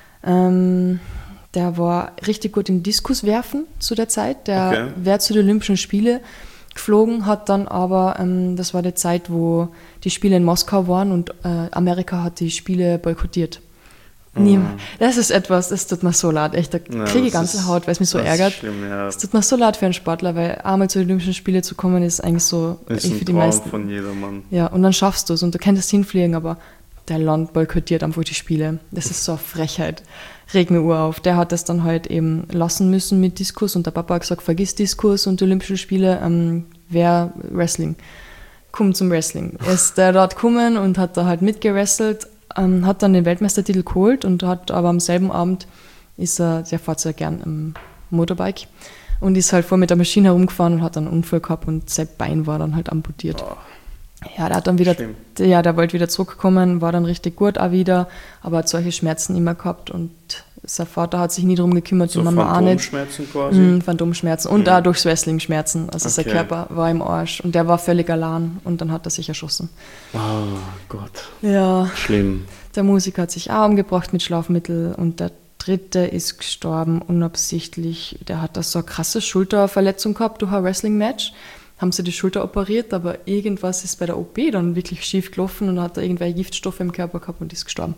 ähm, der war richtig gut im Diskus werfen zu der Zeit. Der Okay. wäre zu den Olympischen Spielen geflogen, hat dann aber, ähm, das war die Zeit, wo die Spiele in Moskau waren und äh, Amerika hat die Spiele boykottiert. Nie, das ist etwas, das tut mir so leid, echt, da Ja, kriege ich das ganze ist- Haut, weil es mich so das ist ärgert. schlimm, ja. Es tut mir so leid für einen Sportler, weil einmal zu den Olympischen Spielen zu kommen, ist eigentlich so Das eh ist für ein die Traum meisten. von jedermann. Ja, und dann schaffst du es und du könntest hinfliegen, aber der Land boykottiert einfach die Spiele. Das ist so eine Frechheit. Reg mir Uhr auf. Der hat das dann halt eben lassen müssen mit Diskus und der Papa hat gesagt, vergiss Diskus und die Olympischen Spiele, ähm, wer Wrestling. Komm zum Wrestling. Er ist der dort gekommen und hat da halt mitgewrestelt, ähm, hat dann den Weltmeistertitel geholt und hat aber am selben Abend ist er, der fährt sehr gern im Motorbike und ist halt vor mit der Maschine herumgefahren und hat dann einen Unfall gehabt und sein Bein war dann halt amputiert. Oh, Ja, der hat dann wieder, Schlimm. ja, der wollte wieder zurückkommen, war dann richtig gut auch wieder, aber hat solche Schmerzen immer gehabt und sein Vater hat sich nie darum gekümmert, so die Mama auch nicht. Phantomschmerzen quasi. Mhm, Phantomschmerzen und Mhm. auch durchs Wrestling Schmerzen. Also sein Okay. Körper war im Arsch und der war völlig allein und dann hat er sich erschossen. Oh Gott, Ja, schlimm. der Musiker hat sich auch umgebracht mit Schlafmittel und der dritte ist gestorben unabsichtlich. Der hat da so eine krasse Schulterverletzung gehabt durch ein Wrestling-Match. Haben sie die Schulter operiert, aber irgendwas ist bei der O P dann wirklich schief gelaufen und hat da irgendwelche Giftstoffe im Körper gehabt und ist gestorben.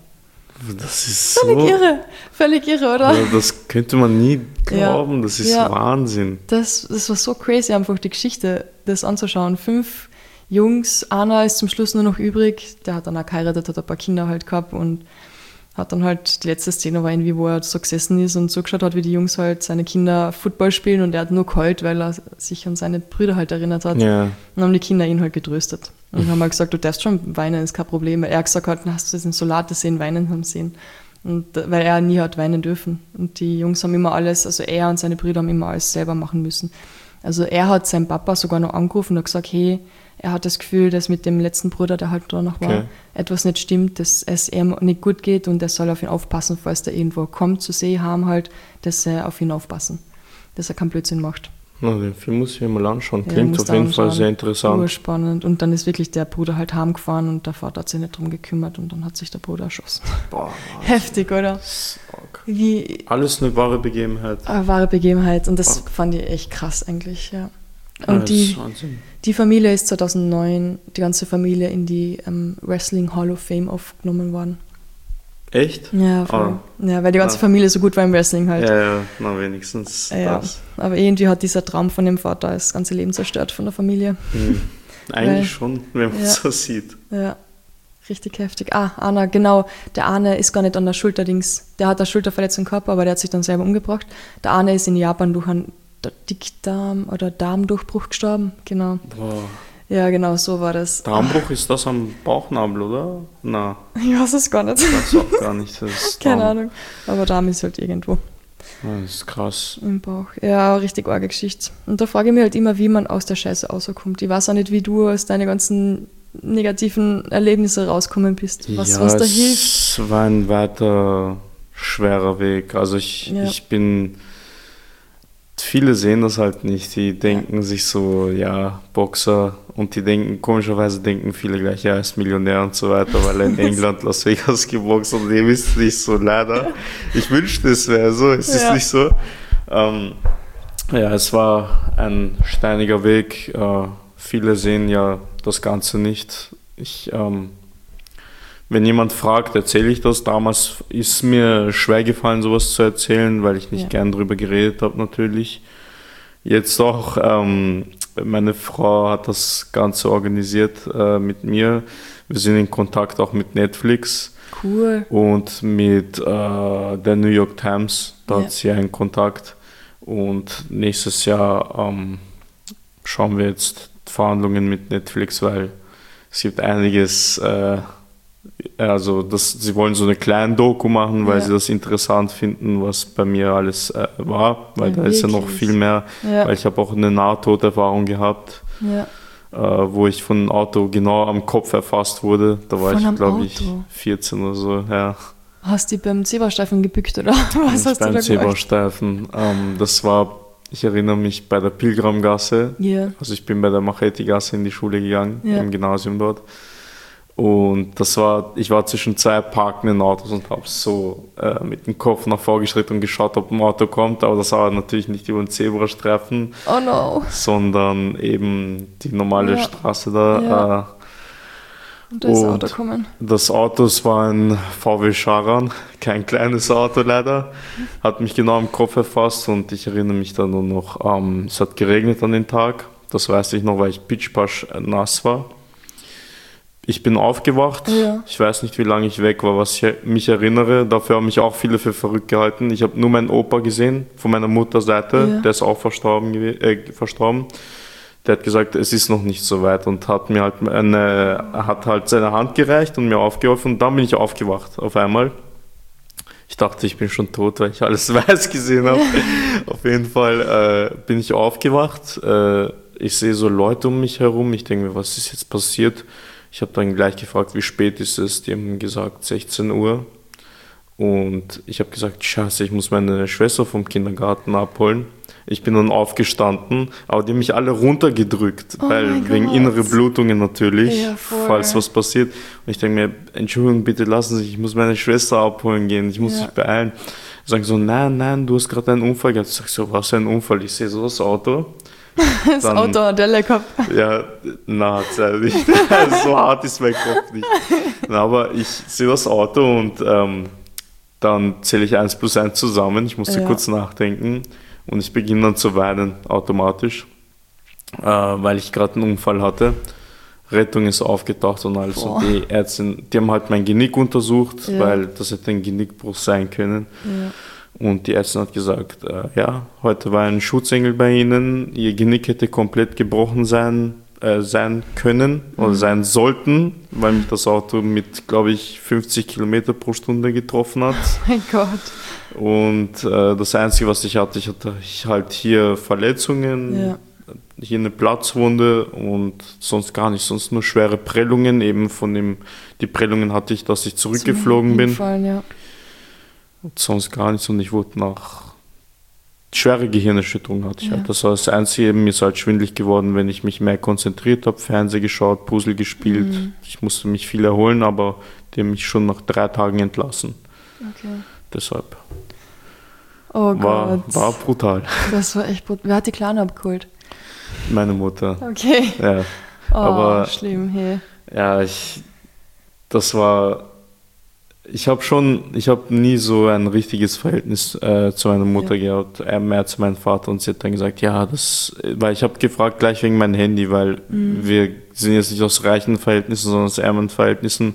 Das ist so... Völlig irre, völlig irre, oder? Also das könnte man nie glauben, Ja. das ist Ja. Wahnsinn. Das, das war so crazy, einfach die Geschichte, das anzuschauen. Fünf Jungs, einer ist zum Schluss nur noch übrig, der hat dann auch geheiratet, hat ein paar Kinder halt gehabt und hat dann halt, die letzte Szene war irgendwie, wo er so gesessen ist und zugeschaut hat, wie die Jungs halt seine Kinder Football spielen und er hat nur geheult, weil er sich an seine Brüder halt erinnert hat. Ja, Und haben die Kinder ihn halt getröstet. Und haben halt gesagt, du darfst schon weinen, ist kein Problem. Weil er gesagt hat, hast du das in Solate sehen, weinen haben sehen. Und äh, weil er nie hat weinen dürfen. Und die Jungs haben immer alles, also er und seine Brüder haben immer alles selber machen müssen. Also er hat seinen Papa sogar noch angerufen und hat gesagt, hey, er hat das Gefühl, dass mit dem letzten Bruder, der halt da noch war, Okay. etwas nicht stimmt, dass es ihm nicht gut geht und er soll auf ihn aufpassen, falls der irgendwo kommt zu sehen haben halt, dass er auf ihn aufpassen, dass er keinen Blödsinn macht. na, den Film muss ich mir mal anschauen. Ja, Klingt musst auf du jeden Fall anschauen. sehr interessant. Urspannend. Und dann ist wirklich der Bruder halt heimgefahren und der Vater hat sich nicht drum gekümmert und dann hat sich der Bruder erschossen. Boah, Heftig, oder? stark. Wie Alles eine wahre Begebenheit. eine wahre Begebenheit. Und das Wow. fand ich echt krass eigentlich, ja. Ja, Und das die, ist Wahnsinn. die Familie ist zweitausendneun, die ganze Familie in die ähm, Wrestling Hall of Fame aufgenommen worden. Echt? Ja, voll. Ja, weil die ganze Ah. Familie so gut war im Wrestling halt. Ja, ja, na wenigstens Ja, das. aber irgendwie hat dieser Traum von dem Vater das ganze Leben zerstört von der Familie. Hm. Eigentlich Weil- schon, wenn man ja. es so sieht. Ja, richtig heftig. Ah, Anna, genau. Der Arne ist gar nicht an der Schulterdings. Der hat eine Schulterverletzung gehabt, aber der hat sich dann selber umgebracht. Der Arne ist in Japan durch einen Dickdarm- oder Darmdurchbruch gestorben. Genau. Boah. Ja, genau, so war das. Darmbruch ist das am Bauchnabel, oder? Na, Ich weiß es gar nicht. das auch gar nicht. Das ist Keine Darm. Ahnung. Aber Darm ist halt irgendwo Ja, das ist krass. im Bauch. Ja, richtig arge Geschichte. Und da frage ich mich halt immer, wie man aus der Scheiße rauskommt. Ich weiß auch nicht, wie du aus deinen ganzen negativen Erlebnisse rauskommen bist. Was, ja, was da es hilft. war ein weiter schwerer Weg. Also ich, Ja. ich bin viele sehen das halt nicht. Die denken sich so, ja, Boxer. Und die denken, komischerweise denken viele gleich, ja, er ist Millionär und so weiter, weil er in England Las Vegas geboxt hat. Und ihr wisst nicht so, leider. Ich wünschte, es wäre so. Es ist Ja. nicht so. Ähm, ja, es war ein steiniger Weg. Äh, viele sehen ja das Ganze nicht. Ich, ähm, wenn jemand fragt, erzähle ich das. Damals ist mir schwer gefallen, sowas zu erzählen, weil ich nicht Ja. gern drüber geredet habe, natürlich. Jetzt auch, ähm, meine Frau hat das Ganze organisiert äh, mit mir. Wir sind in Kontakt auch mit Netflix Cool. und mit äh, der New York Times. Da Ja. hat sie einen Kontakt. Und nächstes Jahr ähm, schauen wir jetzt Verhandlungen mit Netflix, weil es gibt einiges, äh, also das, sie wollen so eine kleine Doku machen, weil Ja. sie das interessant finden, was bei mir alles äh, war, weil Ja, da ist ja noch wirklich. viel mehr, Ja. weil ich habe auch eine Nahtoderfahrung gehabt, Ja. äh, wo ich von einem Auto genau am Kopf erfasst wurde. Da war Von ich, einem glaube ich, Auto? vierzehn oder so, ja. Hast du beim Zebrastreifen gebückt, oder? Was Nicht hast du beim da gemacht? Zebrastreifen. Ähm, das war, ich erinnere mich, bei der Pilgramgasse. Ja. Also ich bin bei der Machete-Gasse in die Schule gegangen, Ja. im Gymnasium dort. Und das war, ich war zwischen zwei parkenden Autos und habe so äh, mit dem Kopf nach vorgeschritten und geschaut, ob ein Auto kommt. Aber das war natürlich nicht über den Zebrastreifen, Oh no. sondern eben die normale Ja. Straße da. Ja. Äh, Und da ist das Und- Auto gekommen. Das Auto, es war ein V W Charan, kein kleines Auto leider, hat mich genau am Kopf erfasst und ich erinnere mich dann nur noch, ähm, es hat geregnet an den Tag, das weiß ich noch, weil ich pitschpasch nass war. Ich bin aufgewacht, Ja. ich weiß nicht, wie lange ich weg war, was ich mich erinnere, dafür haben mich auch viele für verrückt gehalten. Ich habe nur meinen Opa gesehen, von meiner Mutterseite, Ja. der ist auch verstorben, gewe- äh, verstorben. Der hat gesagt, es ist noch nicht so weit und hat mir halt eine, hat halt seine Hand gereicht und mir aufgeholfen und dann bin ich aufgewacht auf einmal. Ich dachte, ich bin schon tot, weil ich alles weiß gesehen habe. Auf jeden Fall äh, bin ich aufgewacht. Äh, ich sehe so Leute um mich herum. Ich denke mir, was ist jetzt passiert? Ich habe dann gleich gefragt, wie spät ist es? Die haben gesagt sechzehn Uhr. Und ich habe gesagt, scheiße, ich muss meine Schwester vom Kindergarten abholen. Ich bin dann aufgestanden, aber die haben mich alle runtergedrückt, Oh weil mein wegen Gott. innere Blutungen natürlich, Ja, voll. falls was passiert. Und ich denke mir, Entschuldigung, bitte lassen Sie, ich muss meine Schwester abholen gehen, ich muss Ja. mich beeilen. Sagen so, nein, nein, du hast gerade einen Unfall gehabt. Ich sag so, was für ein Unfall? Ich sehe so das Auto. Das Dann- Auto hat der lecker. Ja, na, hat's ja nicht. So hart ist mein Kopf nicht. Na, aber ich sehe das Auto und ähm, dann zähle ich eins plus eins zusammen. Ich musste Ja. kurz nachdenken und ich beginne dann zu weinen automatisch, äh, weil ich gerade einen Unfall hatte. Rettung ist aufgetaucht und alles. Boah. Und die Ärzte, die haben halt mein Genick untersucht, Ja. weil das hätte ein Genickbruch sein können. Ja. Und die Ärztin hat gesagt, äh, ja, heute war ein Schutzengel bei Ihnen, Ihr Genick hätte komplett gebrochen sein, äh, sein können oder sein sollten, weil mich das Auto mit, glaube ich, fünfzig Kilometer pro Stunde getroffen hat. Mein Gott. Und äh, das Einzige, was ich hatte, ich hatte ich halt hier Verletzungen, Ja. hier eine Platzwunde und sonst gar nicht, sonst nur schwere Prellungen, eben von dem, die Prellungen hatte ich, dass ich zurückgeflogen bin. Hinfallen, ja. Und sonst gar nichts und ich wurde nach schwere Gehirnerschütterung hatte ich Ja. halt. Das war das Einzige, mir ist halt schwindelig geworden, wenn ich mich mehr konzentriert habe, Fernsehen geschaut, Puzzle gespielt. Mhm. Ich musste mich viel erholen, aber die haben mich schon nach drei Tagen entlassen. Okay. Deshalb Oh war, Gott. war brutal. Das war echt brutal. Wer hat die Kleine abgeholt? Meine Mutter. Okay. Ja, Oh, Aber- schlimm, hey. ja ich, das war, ich habe schon, ich habe nie so ein richtiges Verhältnis äh, zu meiner Mutter gehabt, äh, mehr zu meinem Vater und sie hat dann gesagt, ja, das, weil ich habe gefragt gleich wegen meinem Handy, weil wir sind jetzt nicht aus reichen Verhältnissen, sondern aus ärmeren Verhältnissen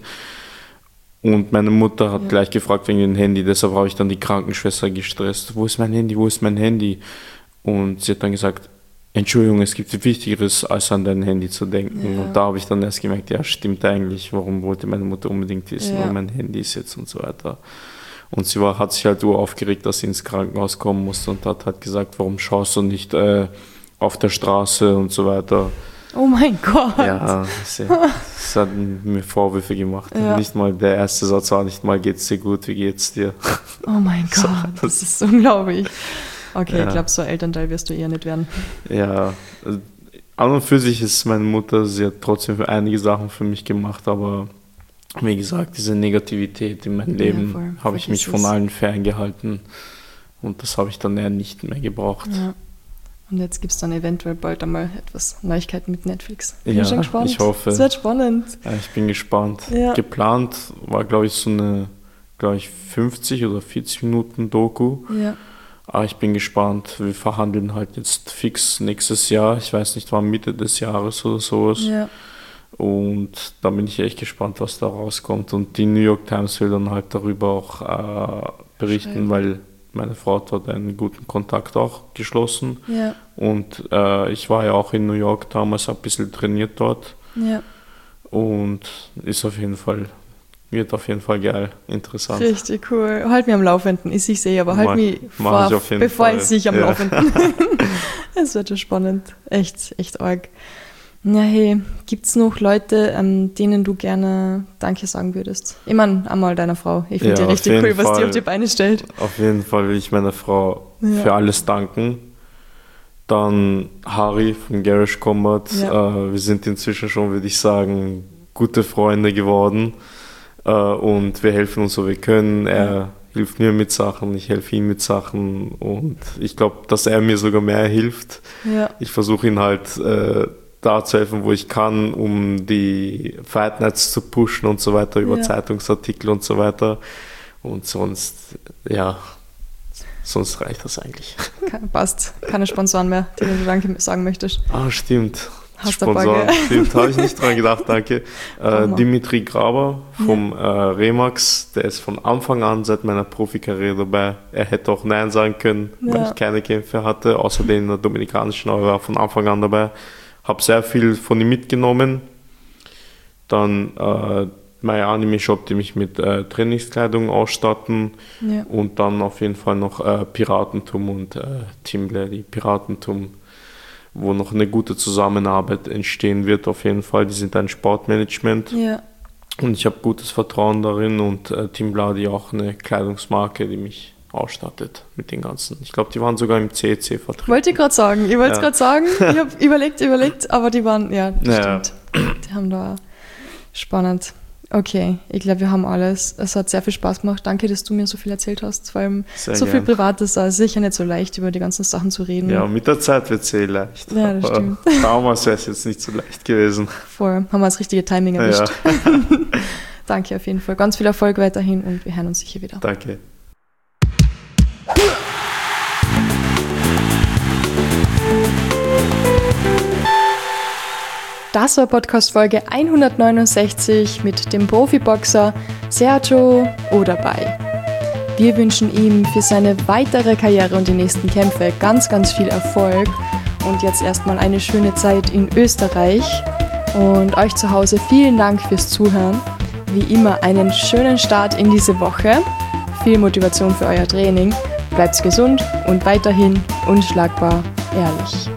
und meine Mutter hat Ja. gleich gefragt wegen dem Handy, deshalb habe ich dann die Krankenschwester gestresst, wo ist mein Handy, wo ist mein Handy? Und sie hat dann gesagt, Entschuldigung, es gibt Wichtigeres, als an dein Handy zu denken. Ja. Und da habe ich dann erst gemerkt, ja, stimmt eigentlich, warum wollte meine Mutter unbedingt wissen, Ja. wo mein Handy ist jetzt und so weiter. Und sie war, hat sich halt ur aufgeregt, dass sie ins Krankenhaus kommen musste und hat halt gesagt, warum schaust du nicht äh, auf der Straße und so weiter. Oh mein Gott. Ja, sie, sie hat mir Vorwürfe gemacht. Ja. Nicht mal, der erste Satz war nicht mal, geht's dir gut, wie geht's dir? Oh mein So, Gott, das ist unglaublich. Okay, ja. Ich glaube, so ein Elternteil wirst du eher nicht werden. Ja, also, an und für sich ist meine Mutter, sie hat trotzdem für einige Sachen für mich gemacht, aber wie gesagt, diese Negativität in meinem Leben ja, habe ich mich von allen ferngehalten und das habe ich dann eher nicht mehr gebraucht. Ja. Und jetzt gibt es dann eventuell bald einmal etwas Neuigkeiten mit Netflix. Bin ja, schon gespannt. Ich hoffe. Es wird spannend. Ja, ich bin gespannt. Ja. Geplant war, glaube ich, so eine, glaube ich, fünfzig oder vierzig Minuten Doku. Ja. Aber ich bin gespannt. Wir verhandeln halt jetzt fix nächstes Jahr. Ich weiß nicht, wann Mitte des Jahres oder sowas. Ja. Und da bin ich echt gespannt, was da rauskommt. Und die New York Times will dann halt darüber auch äh, berichten, Schreiben. Weil meine Frau hat dort einen guten Kontakt auch geschlossen. Ja. Und äh, ich war ja auch in New York damals, ein bisschen trainiert dort. Ja. Und ist auf jeden Fall, wird auf jeden Fall geil, interessant. Richtig cool. Halt mich am Laufenden. Ich sehe, aber halt mach, mich mach vor, ich auf jeden bevor Fall. ich sich am ja. Laufenden. Es wird schon spannend. Echt, echt arg. Ja, hey, gibt es noch Leute, ähm, denen du gerne Danke sagen würdest? Ich meine, einmal deiner Frau. Ich finde ja, die richtig cool, Fall, was die auf die Beine stellt. Auf jeden Fall will ich meiner Frau ja. für alles danken. Dann Harry von Garage Combat. Ja. Äh, wir sind inzwischen schon, würde ich sagen, gute Freunde geworden. Äh, und wir helfen uns so wir können. Er ja. hilft mir mit Sachen, ich helfe ihm mit Sachen. Und ich glaube, dass er mir sogar mehr hilft. Ja. Ich versuche ihn halt äh, da zu helfen, wo ich kann, um die Fight Nights zu pushen und so weiter, über ja. Zeitungsartikel und so weiter. Und sonst, ja, sonst reicht das eigentlich. Passt. Keine Sponsoren mehr, denen du Danke sagen möchtest. Ah, stimmt. Hast Sponsoren, stimmt, habe ich nicht dran gedacht, danke. Äh, Dimitri Graber vom ja. äh, Remax, der ist von Anfang an seit meiner Profikarriere dabei. Er hätte auch Nein sagen können, ja. weil ich keine Kämpfe hatte, außer den in der Dominikanischen, aber er war von Anfang an dabei. Habe sehr viel von ihm mitgenommen. Dann äh, mein Anime-Shop, die mich mit äh, Trainingskleidung ausstatten. Ja. Und dann auf jeden Fall noch äh, Piratentum und äh, Team Lady Piratentum, wo noch eine gute Zusammenarbeit entstehen wird auf jeden Fall. Die sind ein Sportmanagement. Ja. Und ich habe gutes Vertrauen darin und äh, Team Bloody auch eine Kleidungsmarke, die mich ausstattet mit den ganzen. Ich glaube, die waren sogar im C E C vertreten. Wollte ich gerade sagen. Ich wollte es ja. gerade sagen. Ich habe überlegt, überlegt, aber die waren, ja, ja. stimmt. Die haben da spannend. Okay, ich glaube, wir haben alles. Es hat sehr viel Spaß gemacht. Danke, dass du mir so viel erzählt hast. Vor allem sehr so gern. viel Privates. Also sicher nicht so leicht, über die ganzen Sachen zu reden. Ja, mit der Zeit wird es eh leicht. Ja, das aber stimmt. Damals wäre es jetzt nicht so leicht gewesen. Voll. Haben wir das richtige Timing erwischt. Ja. Danke auf jeden Fall. Ganz viel Erfolg weiterhin und wir hören uns sicher wieder. Danke. Das war Podcast-Folge hundertneunundsechzig mit dem Profiboxer Sergio Oderbay. Wir wünschen ihm für seine weitere Karriere und die nächsten Kämpfe ganz, ganz viel Erfolg und jetzt erstmal eine schöne Zeit in Österreich. Und euch zu Hause vielen Dank fürs Zuhören. Wie immer einen schönen Start in diese Woche. Viel Motivation für euer Training. Bleibt gesund und weiterhin unschlagbar ehrlich.